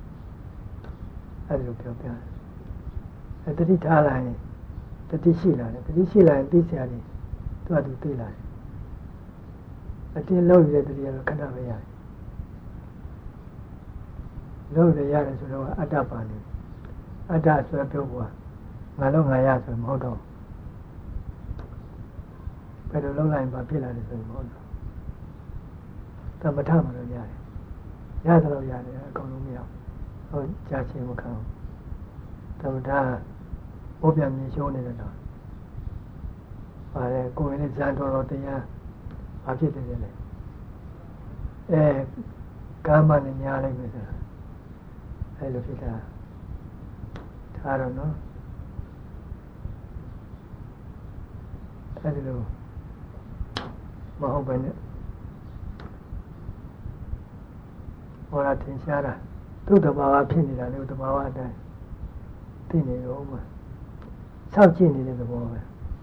အဲ့လိုပြောပြတယ်အတတိထားလိုက်တတိရှိလာတယ်တတိရှိလာရင်သိစရာနေသူကသူသိလာတယ်အတင်းလုံးရတဲ့တတိကတော့ခဏပဲရတယ်လုံးရရတယ်ဆိုတော့အတ္တပါနေအတ္တဆိုပြောကွာငါလုံးငါရဆိုမဟုတ်တော့ဘယ်လိုလုံးလိုက်ပါဖြစ်လာတယ်ဆိုရင်မဟုတ်တော့သမထမလို့ရတယ်ရတယ်လို့ရတယ်အကုန်လုံးမရဟောကြာချင်းမခံသမထဘုရားမြင်ရှုံးနေတယ်တော့ပါတယ်ကိုယ်နဲ့ဇန်တော်တော်တရားဘာဖြစ်တယ်လဲအဲကာမနဲ့ညားလိုက်မယ်ဆိုတာအဲလိုဖြစ်တာထားတော့နော်အဲဒီလိုမဟုတ်ပဲနဲ့ဟောတာသင်ရှားတာသူ့တဘာဝဖြစ်နေတာလေတဘာဝအတိုင်းသိနေတော့မှစောင့်ကြည့်နေတဲ့သဘောပဲ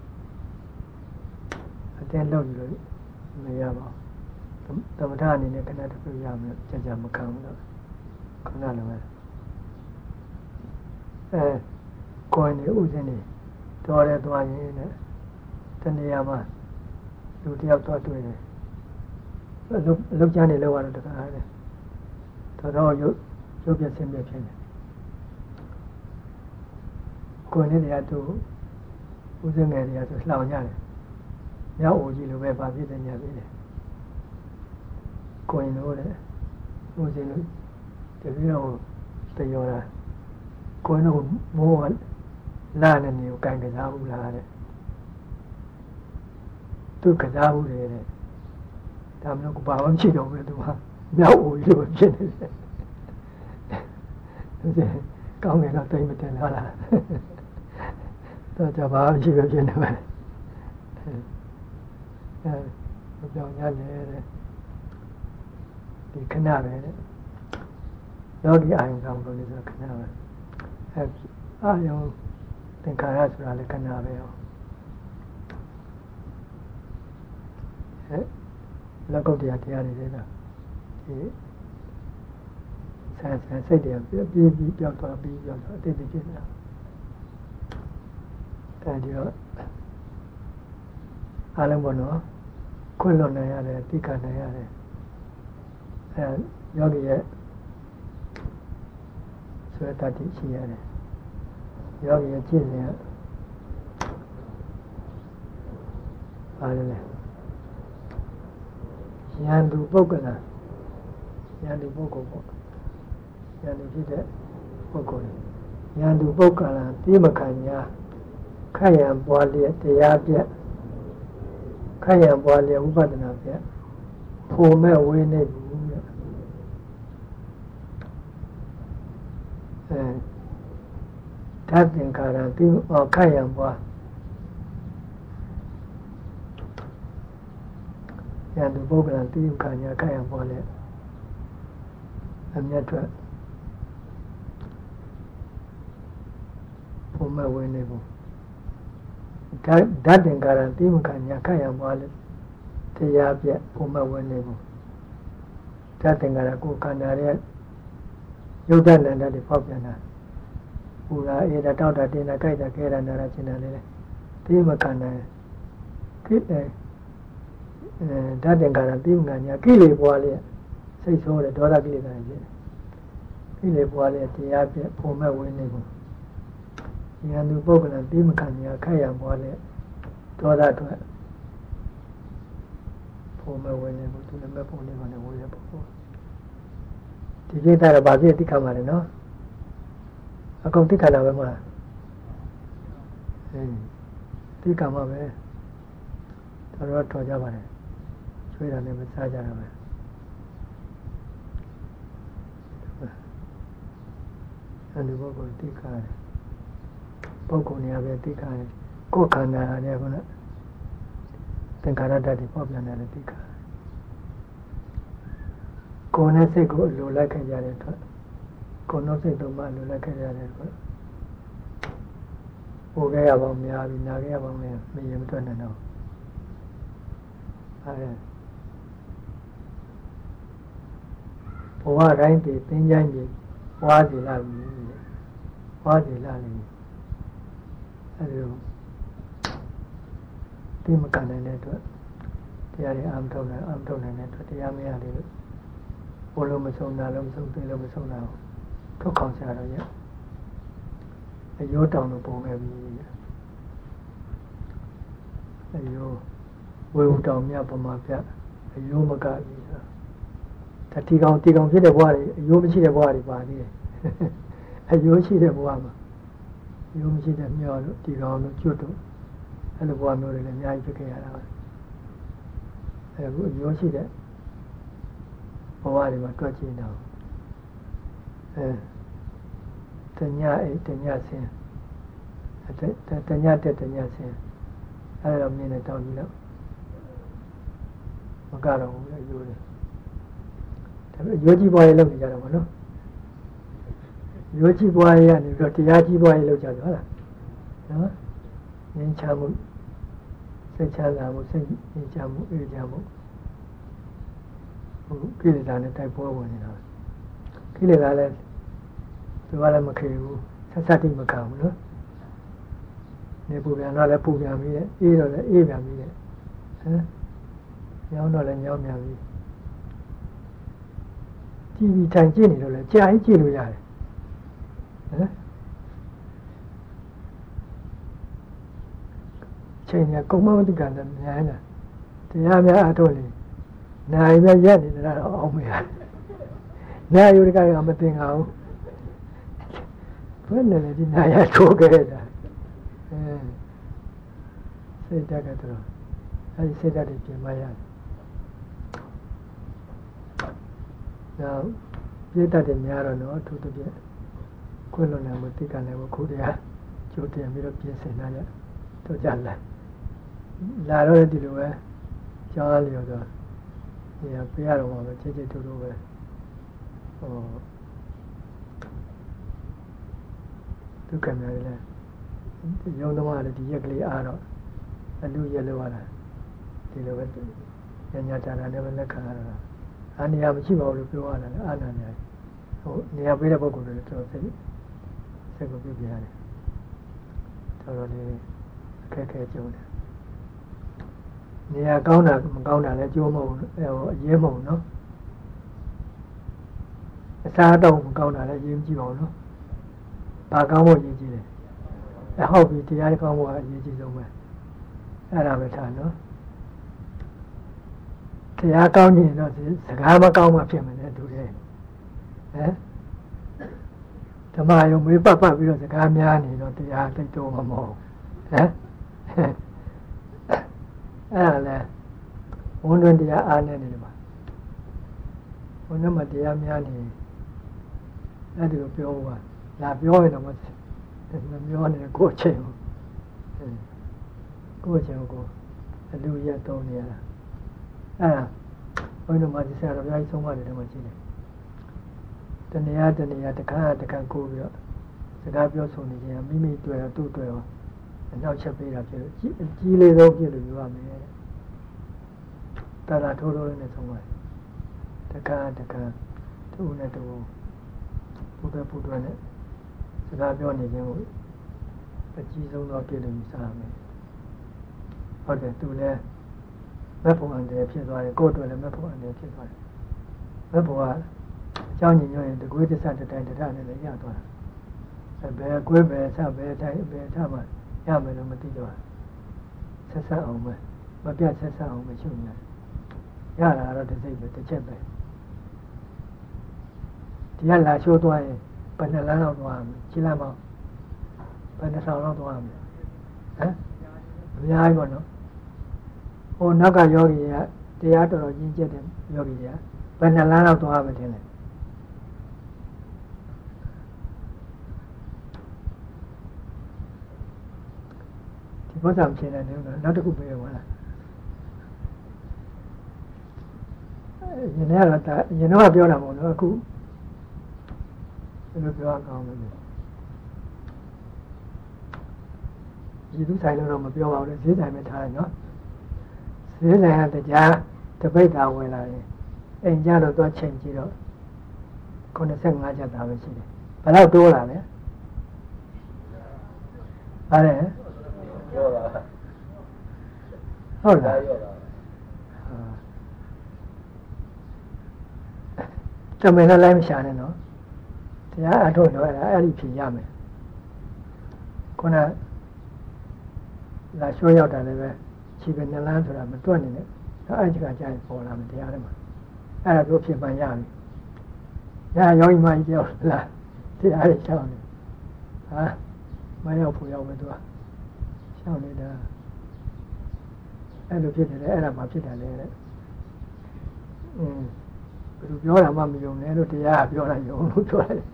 အတင်းလုပ်လို့မရပါဘူးသမထအနေနဲ့ခဏတစ်ခုရမယ်ကြာကြာမခံဘူးတော့ခဏလည်းပဲအဲကိုယ်နေဥစဉ်နေတော်ရဲသွားရင်းနဲ့တနေရာမှာလူတယောက်သွားတွေ့တယ်လုတ်လုတ်ချမ်းနေလောက်ရတော့တခါတယ်တော်တော်ရုပ်ရုပ်ပြဆင်းပြဖြစ်နေကိုယ်နဲ့တရားသူဥစဉ်ငယ်တရားဆိုလှောင်ကြတယ်မြောက်အိုကြီးလိုပဲဗာပြည့်တယ်ညာပြည့်တယ်ကိုယ်လို့တဲ့ဥစဉ်လို့တပည့်တော်တရောတာကိုယ်တို့မိုးလာနေနေကိုကန်ကစားဘူးလားတဲ့သူကစားဘူးလေတဲ့ဒါမှမဟုတ်ဘာမှမရှိတော့ဘူးသူကမြောက်အိုကြီးလိုဖြစ်နေတယ်သူကကောင်းတယ်တော့တိတ်မတင်လာလားတော့ကြပါမရှိပဲဖြစ်နေပါအဲပြောင်းရလေတဲ့ဒီခဏပဲတဲ့ယောဂီအာယုံကောင်းလို့လည်းဆိုခဏပဲအဲအာယုံသင်္ခါရဆိုတာလည်းခဏပဲဟောအဲလက်ကုတ်တရားတရားတွေလေလားဒီဆန်းဆန်းစိတ်တွေပြပြပြီးပြောက်သွားပြီးပြောက်သွားအတိတ်ဖြစ်နေတာအဲဒီတော့အားလုံးပေါ့နော်ခွင့်လွတ်နိုင်ရတယ်သိခံနိုင်ရတယ်အဲယောဂီရဲ့ဆွဲတတ်တိရှိရတယ်ယောဂီရဲ့ကျင့်စဉ်အားလည်းရန်သူပုဂ္ဂလရန်သူပုဂ္ဂိုလ်ပေါ့ရန်သူဖြစ်တဲ့ပုဂ္ဂိုလ်ရန်သူပုဂ္ဂလတိမခံညာခက်ရန်ပွားလျက်တရားပြက်ခက်ရန်ပွားလျက်ဥပဒနာပြက်ဖိုမဲ့ဝေးနေဘူးတဲ့အဲဓာတ်သင်္ခါရတိခက်ရန်ပွားရန်သူပုဂ္ဂလတိမခံညာခက်ရန်ပွားလျက်အမြတ်ထွက်ဖိုမဲ့ဝေးနေဘူးဓာတ်သင်္ခါရတိမခံညာခက်ရန်ပွားလျက်တရားပြက်ပုံမှန်ဝင်နေဘူးဓာတ်သင်္ခါရကိုခန္ဓာရဲ့ရုပ်တဏ္ဍာတွေပေါက်ပြန်တာပူရာအေးတာတောက်တာတင်းတာကြိုက်တာခဲတာနာတာရှင်းတာလေးလေဒီမခန္ဓာကိလေအဲဓာတ်သင်္ခါရတိမခံညာကိလေပွားလျက်စိတ်ဆိုးတယ်ဒေါသကိလေသာတွေဖြစ်တယ်ကိလေပွားလျက်တရားပြက်ပုံမှန်ဝင်နေဘူးဉာဏ်သူပုဂ္ဂလတိမခံညာခက်ရပွားလျက်ဒေါသထွက်ပုံမဲ့ဝင်နေဘူးသူလည်းမဲ့ပုံနေပါနဲ့ဝေးရပေါ့ဒီကိစ္စတော့ဗာပြည့်သိခံပါလေနော်အကုန်သိခံတာပဲမလားအင်းသိခံပါပဲတော်တော်တော်ကြပါလေချွေးတာလည်းမစားကြတာပဲအဲဒီပုဂ္ဂိုလ်သိခံတယ်ပုဂ္ဂိုလ်နေရာပဲသိခံတယ်ကိုယ်ခန္ဓာနဲ့ခုနသင်္ခါရဓာတ်တွေပေါက်ပြန်တယ်သိခါကိုယ်နဲ့စိတ်ကိုလိုလိုက်ခဲ့ကြတဲ့အတွက်ကိုယ်နဲ့စိတ်တို့မှလိုလိုက်ခဲ့ကြတဲ့အတွက်ဟိုခဲ့ရပါများပြီနာခဲ့ရပါမယ်မရင်မတွက်နိုင်တော့အဲဘဝတိုင်းတည်သင်္ချိုင်းကြီးဝါးစီလာပြီဝါးစီလာလိမ့်အဲဒီဒီမကန်နိုင်တဲ့အတွက်တရားတွေအမထုတ်နိုင်အမထုတ်နိုင်တဲ့အတွက်တရားမရသေးလို့ဘလို့မဆုံးတာလို့မဆုံးသေးလို့မဆုံးတာထုတ်ခေါင်ကြတော့ရအယောတောင်လို့ပုံခဲ့ပြီအယောဝေဟုတောင်မြပမာပြအယောမကပြီတတိကောင်တီကောင်ဖြစ်တဲ့ဘဝတွေအယောမရှိတဲ့ဘဝတွေပါသေးတယ်အယောရှိတဲ့ဘဝမှာအယောမရှိတဲ့မြော်လို့တီကောင်လို့ကျွတ်တော့အဲ့လိုဘဝမျိုးတွေလည်းအများကြီးဖြစ်ခဲ့ရတာပဲအဲ့ဒါကမျိုးရှိတဲ့ဘဝတွေမှာတွက်ကြည့်တော့အဲတညအိတညဆင်းတညတက်တညဆင်းအဲ့တော့မြင်နေတောင်းကြည့်တော့မကတော့ဘူးလေရိုးတယ်ဒါပေမဲ့ရိုးကြီးဘွားရေးလုပ်နေကြတော့မလို့ရိုးကြီးဘွားရေးကနေပြီးတော့တရားကြီးဘွားရေးလုပ်ကြတယ်ဟုတ်လားနော်ငြိမ်းချမ်းမှုစိတ်ချမ်းသာမှုစိတ်ငြိမ်းချမ်းမှုအေးချမ်းမှုဟိုကိလေသာနဲ့တိုက်ပွဲဝင်နေတာကိလေသာလည်းသူကလည်းမခေဘူးဆက်ဆက်တိမခံဘူးနော်နေပူပြန်တော့လည်းပူပြန်ပြီးတဲ့အေးတော့လည်းအေးပြန်ပြီးတဲ့ဟမ်ညောင်းတော့လည်းညောင်းပြန်ပြီးကြည်ပြီးထိုင်ကြည့်နေတော့လည်းကြာကြီးကြည့်လို့ရတယ်ဟမ်ချိန်ကကုံမဝတ္တကံနဲ့များနေတာတရားများအထုတ်လေနိုင်ပဲရက်နေတာတော့အောင်မရညာယူတကကမသိငါဘူးဘယ်နဲ့လဲဒီနာရထိုးခဲ့တာအဲစိတ်ဓာတ်ကတော့အဲဒီစိတ်ဓာတ်တွေပြင်မရတယ်နောက်ပြည့်တတ်တယ်များတော့နော်သူတပြည့်ခွင့်လွန်နိုင်မှုတိကလည်းခုတရားကြိုတင်ပြီးတော့ပြင်ဆင်လာရတော့ကြလာလာတော့ဒီလိုပဲကြောင်းလျော်တော့ဒီကပြရတော့မှပဲချစ်ချစ်တူတူပဲဟိုဒုက္ခများလည်းရုံးတော့လည်းဒီရက်ကလေးအားတော့အလူရက်လောက်လာဒီလိုပဲညညာတာတာနဲ့ပဲလက်ခံရတာအာနေရာမရှိပါဘူးလို့ပြောရတယ်အာနာနေဟိုနေရာပေးတဲ့ပုဂ္ဂိုလ်တွေတော့စိတ်စိတ်ကိုပြပြရတယ်တော်တော်လေးအခက်အခဲကြုံတယ်နေရာကောင်းတာမကောင်းတာလည်းကြိုးမဟုတ်ဟိုအရေးမဟုတ်နော်အစားတော့မကောင်းတာလည်းရေးမကြည့်ပါဘူးနော်ဘာကောင်းဖို့ရေးကြည့်တယ်အဟုတ်ပြီတရားကောင်းဖို့ကအရေးကြီးဆုံးပဲအဲ့ဒါပဲထားနော်တရားကောင်းရင်တော့စကားမကောင်းမှဖြစ်မယ်လေတူတယ်ဟမ်ဓမ္မယုံမေးပတ်ပတ်ပြီးတော့စကားများနေတော့တရားသိတော့မှာမဟုတ်ဟမ်အဲ့ဒါလဲဝန်တွင်တရားအားနေနေတယ်မှာဝန်တွင်မှာတရားများနေအဲ့ဒီလိုပြောပါလာပြောရင်တော့မပြောနေကိုယ်ချင်းကိုယ်ချင်းကိုအလူရက်သုံးနေရတာအဲ့ဒါဘုန်းတော်မှာဒီဆရာတော်ဘုရားကြီးဆုံးမတယ်တော့မှရှိတယ်တဏှာတဏှာတခါတခါကိုပြီးတော့စကားပြောဆိုနေခြင်းမိမိတွေ့တော့သူ့တွေ့တော့အနောက်ချက်ပေးတာဖြစ်လို့ကြီးကြီးလေးဆုံးဖြစ်လို့ပြောရမယ်တာတာထိုးထိုးလေးနဲ့ဆုံးပါတယ်တခါတခါသူ့နဲ့တူပူတယ်ပူတယ်နဲ့စကားပြောနေခြင်းကိုအကြီးဆုံးတော့ဖြစ်လို့ယူဆရမယ်ဟုတ်တယ်သူလည်းမက်ဖို့အန်တယ်ဖြစ်သွားတယ်ကိုယ့်အတွက်လည်းမက်ဖို့အန်တယ်ဖြစ်သွားတယ်မက်ဖို့ကအကြောင်းညင်ညွှန်ရင်တကွေးတဆတတိုင်းတရနဲ့လည်းရသွားတာဘယ်ကွေးပဲဆက်ပဲတိုင်းပဲထားမှရမယ်လို့မသိတော့ဆက်ဆက်အောင်ပဲမပြတ်ဆက်ဆက်အောင်မရှိဘူးလားရတာတော့တစ်စိတ်ပဲတစ်ချက်ပဲဒီကလာချိုးသွားရင်ဘယ်နှလမ်းလောက်သွားမလဲကြည့်လိုက်ပါဘယ်နှဆောင်လောက်သွားမလဲဟမ်အများကြီးပါနော်ဟိုနောက်ကယောဂီကတရားတော်တော်ကြီးကျက်တဲ့ယောဂီကဘယ်နှလမ်းလောက်သွားမှထင်လဲဒီဘောဇာမချင်းတဲ့နေတော့နောက်တစ်ခုပြေးဝင်လာရင်ထဲကတော့ရင်တော့ပြောတာမဟုတ်နော်အခုဘယ်လိုပြောရအောင်လဲဒီသူဆိုင်လို့တော့မပြောပါဘူးလေဈေးဆိုင်ပဲထားတယ်နော်ဈေးဆိုင်ကတရားတပိတ်တာဝင်လာရင်အိမ်ကြတော့သွားချိန်ကြည့်တော့ခုနှစ်ဆယ့်ငါးကျပ်သားပဲရှိတယ်ဘယ်တော့တိုးလာလဲဟာလေပြောတာဟုတ်လားတမင်လည်းလိုက်မရှာနဲ့နော်တရားအထုတ်တော့အဲ့ဒါအဲ့ဒီဖြစ်ရမယ်ခုနလာရှိုးရောက်တာလည်းပဲခြေပဲနှလန်းဆိုတာမတွက်နေနဲ့တော့အဲ့ဒီကကြာရင်ပေါ်လာမယ်တရားထဲမှာအဲ့ဒါတို့ဖြစ်မှန်ရပြီ။ညာယောဂီမကြီးပြောလားတရားတွေရှောင်းနေဟာမရောက်ဖို့ရောက်မယ်သူကရှောင်းနေတာအဲ့လိုဖြစ်တယ်လေအဲ့ဒါမှဖြစ်တယ်လေอืมဘယ်လိုပြောတာမှမယုံနဲ့လို့တရားကပြောတာယုံလို့ပြောတယ်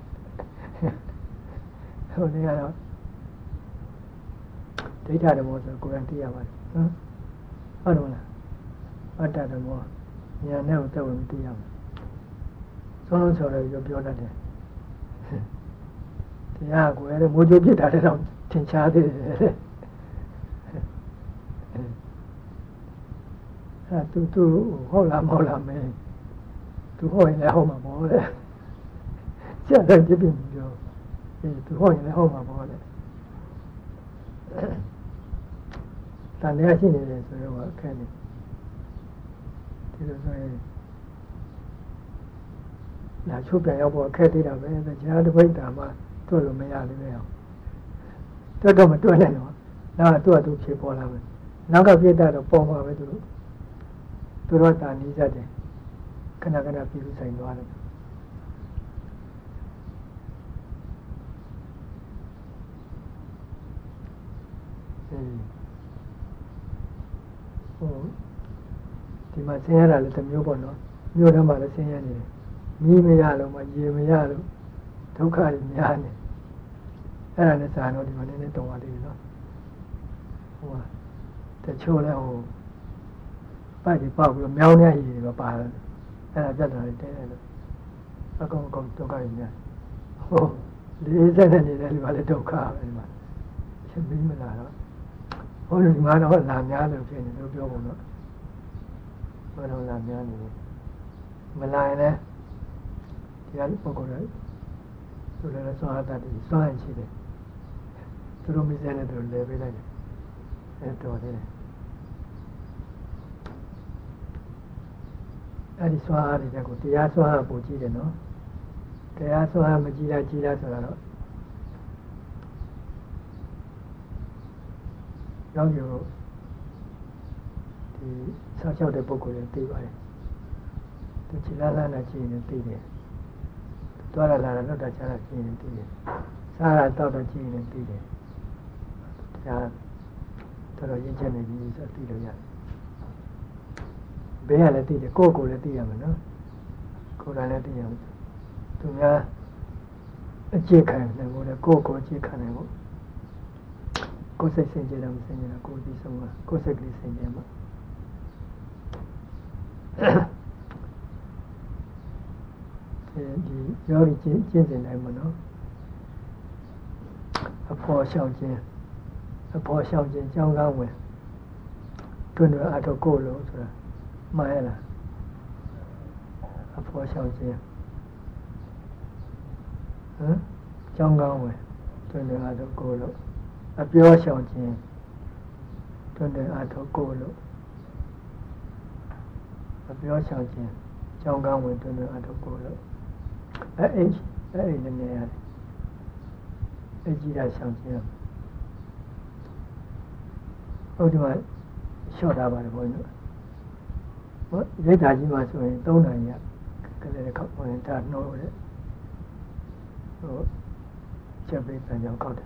ဟိုနေကတော့ဒိဋ္ဌဓမ္မဆိုကိုယ်တိုင်သိရပါတယ်နော်ဟုတ်တယ်မလားအတ္တဓမ္မဉာဏ်နဲ့ကိုသက်ဝင်သိရမှာဆုံးလုံးဆိုတော့ပြောတတ်တယ်တရားကိုလည်းမိုးကြိုးပြစ်တာလည်းတော့ထင်ရှားသေးတယ်အဲသူသူဟုတ်လားမဟုတ်လားမင်းသူဟုတ်ရင်လည်းဟုတ်မှာပေါ့လေကျတဲ့ပြပြပြောအေးသူဟုတ်ရင်လည်းဟုတ်မှာပေါ့လေတန်တရားရှိနေတယ်ဆိုတော့အခက်နေဒီလိုဆိုရင်လာချုပ်ပြန်ရောက်ဖို့အခက်သေးတာပဲတရားတစ်ပိတ်တာမှတွက်လို့မရသေးပဲအောင်တွက်တော့မတွက်နဲ့တော့နောက်တော့သူ့အတူဖြစ်ပေါ်လာမယ်နောက်ကပြစ်တာတော့ပေါ်မှာပဲသူတို့သူတို့တာနီးကြတယ်ခဏခဏပြည်လူဆိုင်သွားတယ်ဟုတ်ဒီမှာဆင်းရဲတာလည်းတစ်မျိုးပေါ့နော်မျိုးထဲမှာလည်းဆင်းရဲနေတယ်မီးမရလို့မရေမရလို့ဒုက္ခတွေများနေအဲ့ဒါနဲ့စာတော့ဒီမှာနည်းနည်းတုံပါသေးတယ်နော်ဟိုကတချို့လည်းဟိုပိုက်တွေပေါက်ပြီးမြောင်းနေရည်တွေပါတယ်အဲ့ဒါပြတ်တာတွေတဲတယ်လို့အကောင်ကောင်ဒုက္ခတွေများဟိုလေးစက်နဲ့နေတယ်ဒီမှာလည်းဒုက္ခပဲဒီမှာရှင်ပြီးမလားတော့ဟိုဒီမှာတော့လာများလို့ဖြစ်နေလို့ပြောပုံတော့ဘယ်လိုလာများနေလဲမလာရင်လည်းဒီကပုံကောတယ်သူလည်းစွာတတ်တယ်စွာရင်ရှိတယ်သူတို့မိစဲနဲ့သူလဲပေးလိုက်တယ်အဲတော်တယ်အဲ့ဒီစွာအားတွေကကိုတရားစွာအားပို့ကြည့်တယ်နော်တရားစွာအားမကြည့်လိုက်ကြည့်လိုက်ဆိုတာတော့ရောင်းอยู่ဒီဆောက်ရှောက်တဲ့ပုဂ္ဂိုလ်တွေသိပါတယ်သူခြေလာလာနဲ့ကြည့်ရင်သိတယ်သွားလာလာလောက်တာချတာကြည့်ရင်သိတယ်စားတာတောက်တာကြည့်ရင်သိတယ်ဒါတော်တော်ရင်းချက်နေပြီဆိုသိလို့ရတယ်ဘယ်ရလဲသိတယ်ကိုယ့်ကိုယ်လည်းသိရမှာနော်ကိုယ်လည်းသိရမှာသူများအကျင့်ခံတယ်ကိုယ်လည်းကိုယ့်ကိုယ်အကျင့်ခံတယ်ကိုကိုယ်စိတ်စင်ကြယ်တယ်မစင်ကြယ်တာကိုယ်ဒီဆုံးမှာကိုယ်စိတ်ကလေးစင်ကြယ်မှာဒီယောဂီကျင့်ကျင့်စဉ်တိုင်းမှာနော်အဖို့ရှောင်ခြင်းအဖို့ရှောင်ခြင်းကြောင်းကောင်းဝင်တွင်တွင်အတော့ကိုလို့ဆိုတာမှန်ရလားအဖို့ရှောင်ခြင်းဟမ်ကြောင်းကောင်းဝင်တွင်တွင်အတော့ကိုလို့အပြောရှောင်ခြင်းတွင်တွင်အတော့ကိုလို့အပြောရှောင်ခြင်းကြောင်းကောင်းဝင်တွင်တွင်အတော့ကိုလို့အဲ့အဲ့အဲ့ဒီနေရာအဲ့ကြီးတာရှောင်ခြင်းဟုတ်ဒီမှာရှော့တာပါတယ်ဘုန်းကြီးဟောရိတ်တာကြီးမှာဆိုရင်သုံးနိုင်ရကလေးတစ်ခေါက်ဝင်တာနှိုးတယ်ဟိုချက်ပေးပြန်ကြောင်းကောက်တယ်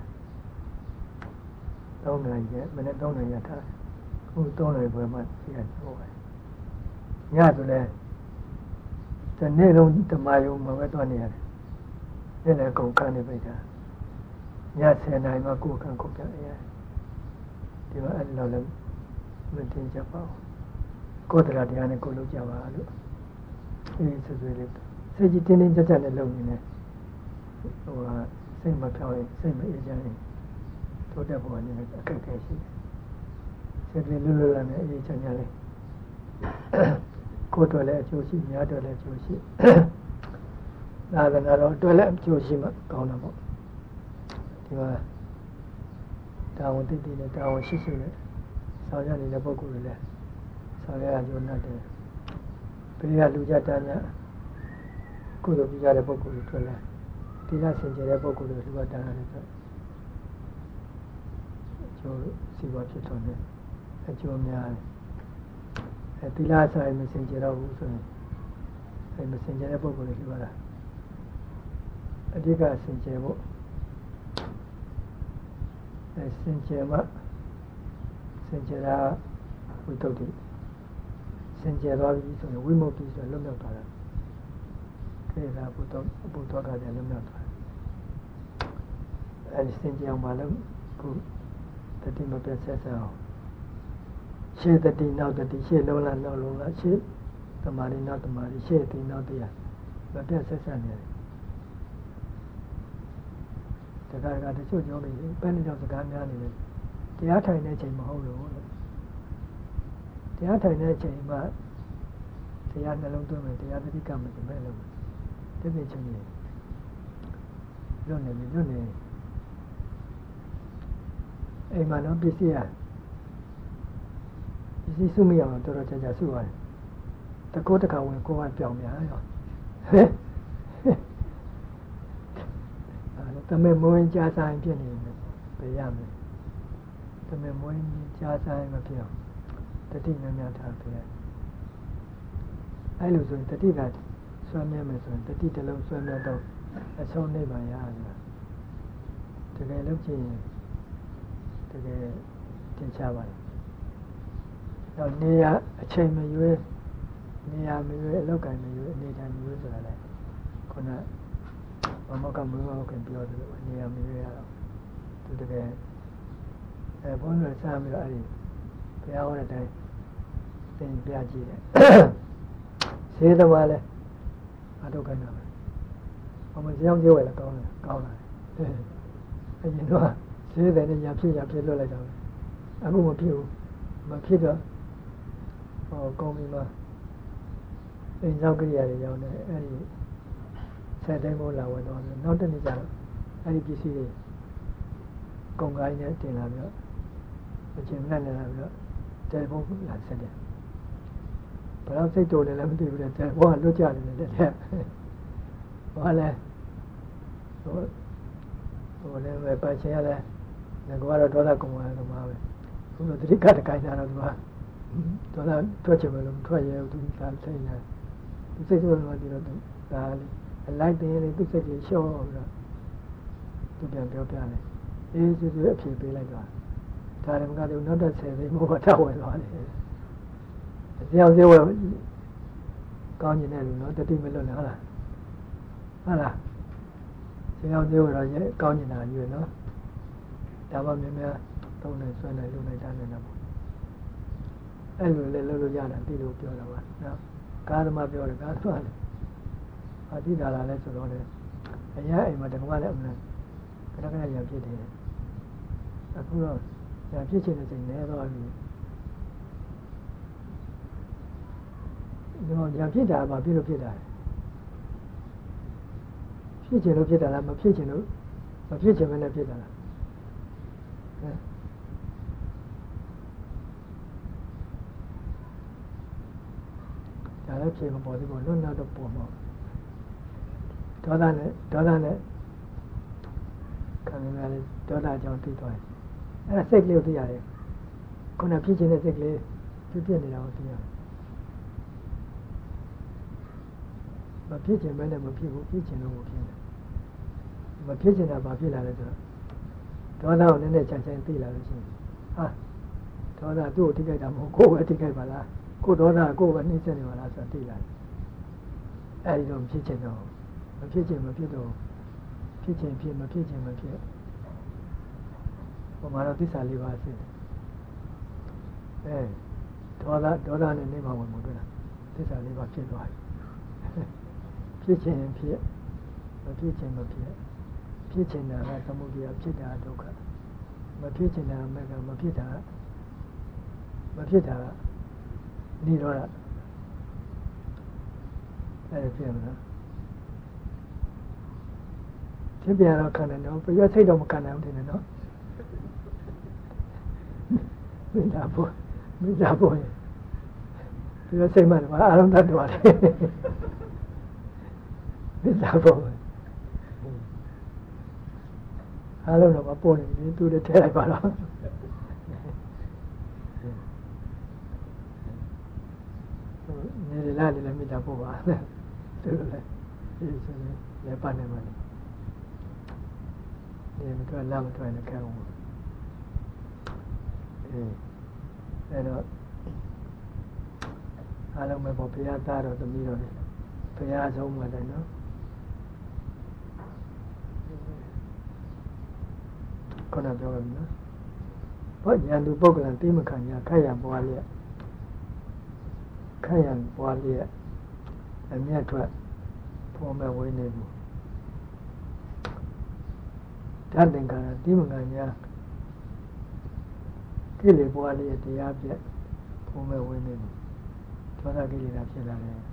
သုံးနိုင်ရမနေ့သုံးနိုင်ရထားခုသုံးနိုင်ပွဲမှာကြည့်ရဟိုပဲညဆိုလဲဒီနေ့လုံးဓမ္မယုံမှာပဲတွားနေရတယ်နေ့လည်းကုန်ခန်းနေပိတ်တာညဆယ်နာရီမှကိုယ်ခန်းကိုပြန်ရတယ်ဒီမှာအဲ့လိုလည်းမတင်ကြပါဘူးကိုယ်တရားတရားနဲ့ကိုယ်လုပ်ကြပါလို့အေးဆွဆွလေးစိတ်ကြီးတင်းတင်းကြပ်ကြပ်နဲ့လုပ်နေတယ်ဟိုကစိတ်မဖြောင်းရင်စိတ်မအေးချမ်းရင်တိုးတက်ဖို့အနေနဲ့အခက်အခဲရှိတယ်စိတ်လေးလွတ်လွတ်လပ်နဲ့အေးချမ်းချမ်းလေးကိုယ်တော်လည်းအကျိုးရှိများတော်လည်းအကျိုးရှိသာသနာတော်အတွက်လည်းအကျိုးရှိမှကောင်းတာပေါ့ဒီမှာတာဝန်တိတိနဲ့တာဝန်ရှိရှိနဲ့ဆောင်ရနေတဲ့ပုဂ္ဂိုလ်တွေလည်းဆောင်ရရကြုံတတ်တယ်ပြည်ရလူကြတာများကုသိုလ်ပြုကြတဲ့ပုဂ္ဂိုလ်တွေတွေ့လဲဒီလားဆင်ကျတဲ့ပုဂ္ဂိုလ်တွေလူကတာရတယ်ဆိုအကျိုးစီပွားဖြစ်ထွန်းတယ်အကျိုးများတယ်အဲဒီလားဆိုင်မစင်ကြတော့ဘူးဆိုရင်အဲမစင်ကြတဲ့ပုဂ္ဂိုလ်တွေလူကတာအဓိကစင်ကြဖို့အဲစင်ကြမှစင်ကြတာဝိတုဒ္ဓိစင်ကြယ်သွားပြီဆိုရင်ဝိမု ക്തി ဆိုလွတ်မြောက်သွားတယ်ခေသာဘုဒ္ဓဘုဒ္ဓကလည်းလွတ်မြောက်သွားတယ်အဲဒီစင်ကြယ်အောင်မလုပ်ခုတတိမပြတ်ဆက်ဆက်အောင်ရှေ့တတိနောက်တတိရှေ့လုံးလားနောက်လုံးလားရှေ့တမာရီနောက်တမာရီရှေ့တိနောက်တရားမပြတ်ဆက်ဆက်နေတယ်တခါတခါတချို့ကြောလို့ဘယ်နည်းကြောင့်စကားများနေလဲတရားထိုင်တဲ့အချိန်မဟုတ်လို့တရားထိုင်တဲ့အချိန်မှာတရားနှလုံးသွင်းမယ်တရားသတိကမယ်ပဲလို့တပြည့်ချင်းနေလွတ်နေပြီလွတ်နေအိမ်မှာတော့ပစ္စည်းရပစ္စည်းစုမိအောင်တော်တော်ကြာကြာစုရတယ်တကောတခါဝင်ကိုယ်ကပြောင်းများရောဟဲ့တမဲမွေးကြားဆိုင်ဖြစ်နေတယ်ပဲရမယ်တမဲမွေးကြားဆိုင်မဖြစ်အောင်တတိများများထားပြရအဲ့လိုဆိုရင်တတိကဆွမ်းမြဲမယ်ဆိုရင်တတိတလုံးဆွမ်းမြဲတော့အဆုံးနိဗ္ဗာန်ရတယ်တကယ်လို့ဖြစ်ရင်တကယ်သင်ချပါတယ်တော့နေရအချိန်မရွေးနေရမရွေးအလောက်ကံမရွေးအနေတိုင်းမရွေးဆိုတာလေခုနဘမကမွေးမခင်ပြောတယ်လို့နေရမရွေးရတော့သူတကယ်အဲဘုန်းတော်စမ်းပြီးတော့အဲ့ဒီဘုရားဟောတဲ့အတိုင်းသင်ပြကြည့်တယ်ဈေးသမားလဲအတော့ခိုင်းတာပဲဘမကြောင်ကျိုးရလဲကောင်းတယ်ကောင်းလာတယ်အရင်တော့ဈေးတယ်နဲ့ရဖြစ်ရဖြစ်လွတ်လိုက်တာပဲအခုမဖြစ်ဘူးမဖြစ်တော့ဟောကောင်းပြီမှာအိမ်ရောက်ကြရတဲ့ရောက်နေအဲ့ဒီဆက်တိုင်းမိုးလာဝင်တော့နောက်တနေ့ကျတော့အဲ့ဒီပစ္စည်းတွေကုန်ကိုင်းနဲ့တင်လာပြီးတော့အချိန်နဲ့နေလာပြီးတော့တယ်လီဖုန်းလာဆက်တယ်ဘယ်တော့စိတ်တိုးတယ်လည်းမသိဘူးလေတယ်လီဖုန်းကလွတ်ကြတယ်လေတဲ့ဘာလဲဟိုဟိုလည်းပဲပတ်ချင်ရတယ်ငါကတော့ဒေါသကုန်သွားတယ်မှာပဲခုတော့တတိကတကိုင်းတာတော့သူကဒေါသထွက်ချင်မလို့ထွက်ရဲသူကဆိုင်နေသူစိတ်ဆိုးတော့ဒီတော့ဒါလေအလိုက်တယ်လေသူစိတ်ကြီးရှော့ပြီးတော့သူပြန်ပြောပြတယ်အေးစစ်စစ်အဖြေပေးလိုက်တော့ဒါလည်းမကလည်းနောက်တော့ဆယ်သိန်းမို့တော့ထောက်ဝင်သွားတယ်အကြောင်းစဲဝဲကောင်းကျင်တဲ့လူနော်တတိမလွတ်နဲ့ဟုတ်လားဟုတ်လားအကြောင်းစဲဝဲတော့ကောင်းကျင်တာကြီးပဲနော်ဒါမှမြင်များသုံးနေဆွဲနေလုပ်နေတာနဲ့တော့အဲ့လိုလေလုပ်လို့ရတာတိလို့ပြောတာပါနော်ကာသမားပြောတယ်ကာသမားလေအတိဒါလာလဲဆိုတော့လေအရင်အိမ်မှာတကမလည်းအမှန်ကတကရရဖြစ်တယ်အခုတော့ရဖြစ်ချင်တဲ့စိတ်နဲတော့ပြီဒီတော့ရဖြစ်တာပါဖြစ်လို့ဖြစ်တာဖြစ်ချင်လို့ဖြစ်တာလားမဖြစ်ချင်လို့မဖြစ်ချင်မနဲ့ဖြစ်တာလားဟမ်ဒါလည်းဖြစ်မပေါ်သေးဘူးလွတ်နောက်တော့ပေါ်မှာဒေါသနဲ့ဒေါသနဲ့ခံရတဲ့ဒေါသကြောင့်သိသွားတယ်အဲ့ဒါစိတ်ကလေးကိုသိရတယ်ခုနဖြစ်ခြင်းတဲ့စိတ်ကလေးပြပြနေတာကိုသိရတယ်မဖြစ်ခြင်းပဲနဲ့မဖြစ်ဘူးဖြစ်ခြင်းလို့မဖြစ်ဘူးမဖြစ်ခြင်းတာဘာဖြစ်လာလဲဆိုတော့ဒေါသကိုနည်းနည်းချမ်းချမ်းသိလာလို့ရှိရင်ဟာဒေါသသူ့ကိုထိခိုက်တာမဟုတ်ကိုယ်ပဲထိခိုက်ပါလားကိုယ်ဒေါသကိုယ်ပဲနှိမ့်ဆက်နေပါလားဆိုတာသိလာတယ်အဲ့ဒီတော့ဖြစ်ခြင်းတော့မဖြစ်ခြင်းမဖြစ်တော့ဖြစ်ခြင်းဖြစ်မဖြစ်ခြင်းမဖြစ်ဟိုမှာတော့သစ္စာလေးပါးသိတယ်အဲဒေါသဒေါသနဲ့နေမှာဝင်မတွေ့လားသစ္စာလေးပါးဖြစ်သွားပြီဖြစ်ခြင်းဖြစ်မဖြစ်ခြင်းမဖြစ်ဖြစ်ခြင်းတာကသမုဒယဖြစ်တာဒုက္ခမဖြစ်ခြင်းတာမကမဖြစ်တာမဖြစ်တာနိရောဓအဲ့ဖြစ်မလားဖြစ်ပြန်တော့ခံတယ်နော်ပြည့်စိတ်တော့မခံနိုင်ဘူးတင်တယ်နော်မိသားဖို့မိသားဖို့ပြည့်စိတ်မှတော့အာရုံတတ်တော်တယ်မိသားဖို့အားလုံးတော့ပေါ်နေပြီသူလည်းထည့်လိုက်ပါတော့နေရလာလည်းမိသားဖို့ပါသူလည်းဒီဆိုရင်လည်းပါနေမှာနေမထွက်လာမထွက်နဲ့ခံအောင်အဲအဲ့တော့အားလုံးပဲပေါ့ဘုရားသားတော်သမီးတော်တွေဘုရားဆုံးမှတယ်နော်ခုနပြောရမယ်နော်ဘာညာသူပုဂ္ဂလတိမခံညာခက်ရပွားလျက်ခက်ရပွားလျက်အမျက်ထွက်ဖော်မဲ့ဝိနေဘူးဓာတ်သင်္ခါရတိမခံညာကိလေပွားလျက်တရားပြတ်ဖော်မဲ့ဝိနေဘူးသောတာကိလေသာဖြစ်လာတယ်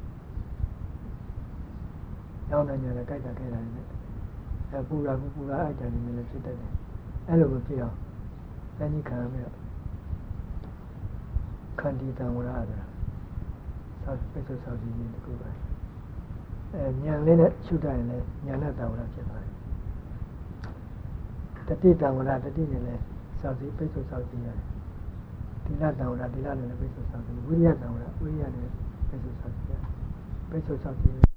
။ရောက်နိုင်ကြတယ်ကြိုက်တာခဲ့တာနဲ့အဲပူရာပူရာအိုက်တယ်နေလည်းဖြစ်တတ်တယ်။အဲ့လိုမဖြစ်အောင်တဏှိခံရမယ်ခန္တီတံဝရဆိုတာသာပိဿဆောစီရင်တကူပဲ။အဲဉာဏ်လေးနဲ့ရှုတတ်ရင်လည်းဉာဏ်နဲ့တံဝရဖြစ်သွားတယ်။တတိတံဝရတတိနဲ့လည်းဆောစီပိဿဆောစီရတယ်။ဒီလတံဝရဒီလနဲ့လည်းပိဿဆောစီဝိရိယတံဝရဝိရိယနဲ့ပိဿဆောစီရတယ်။ပိဿဆောစီ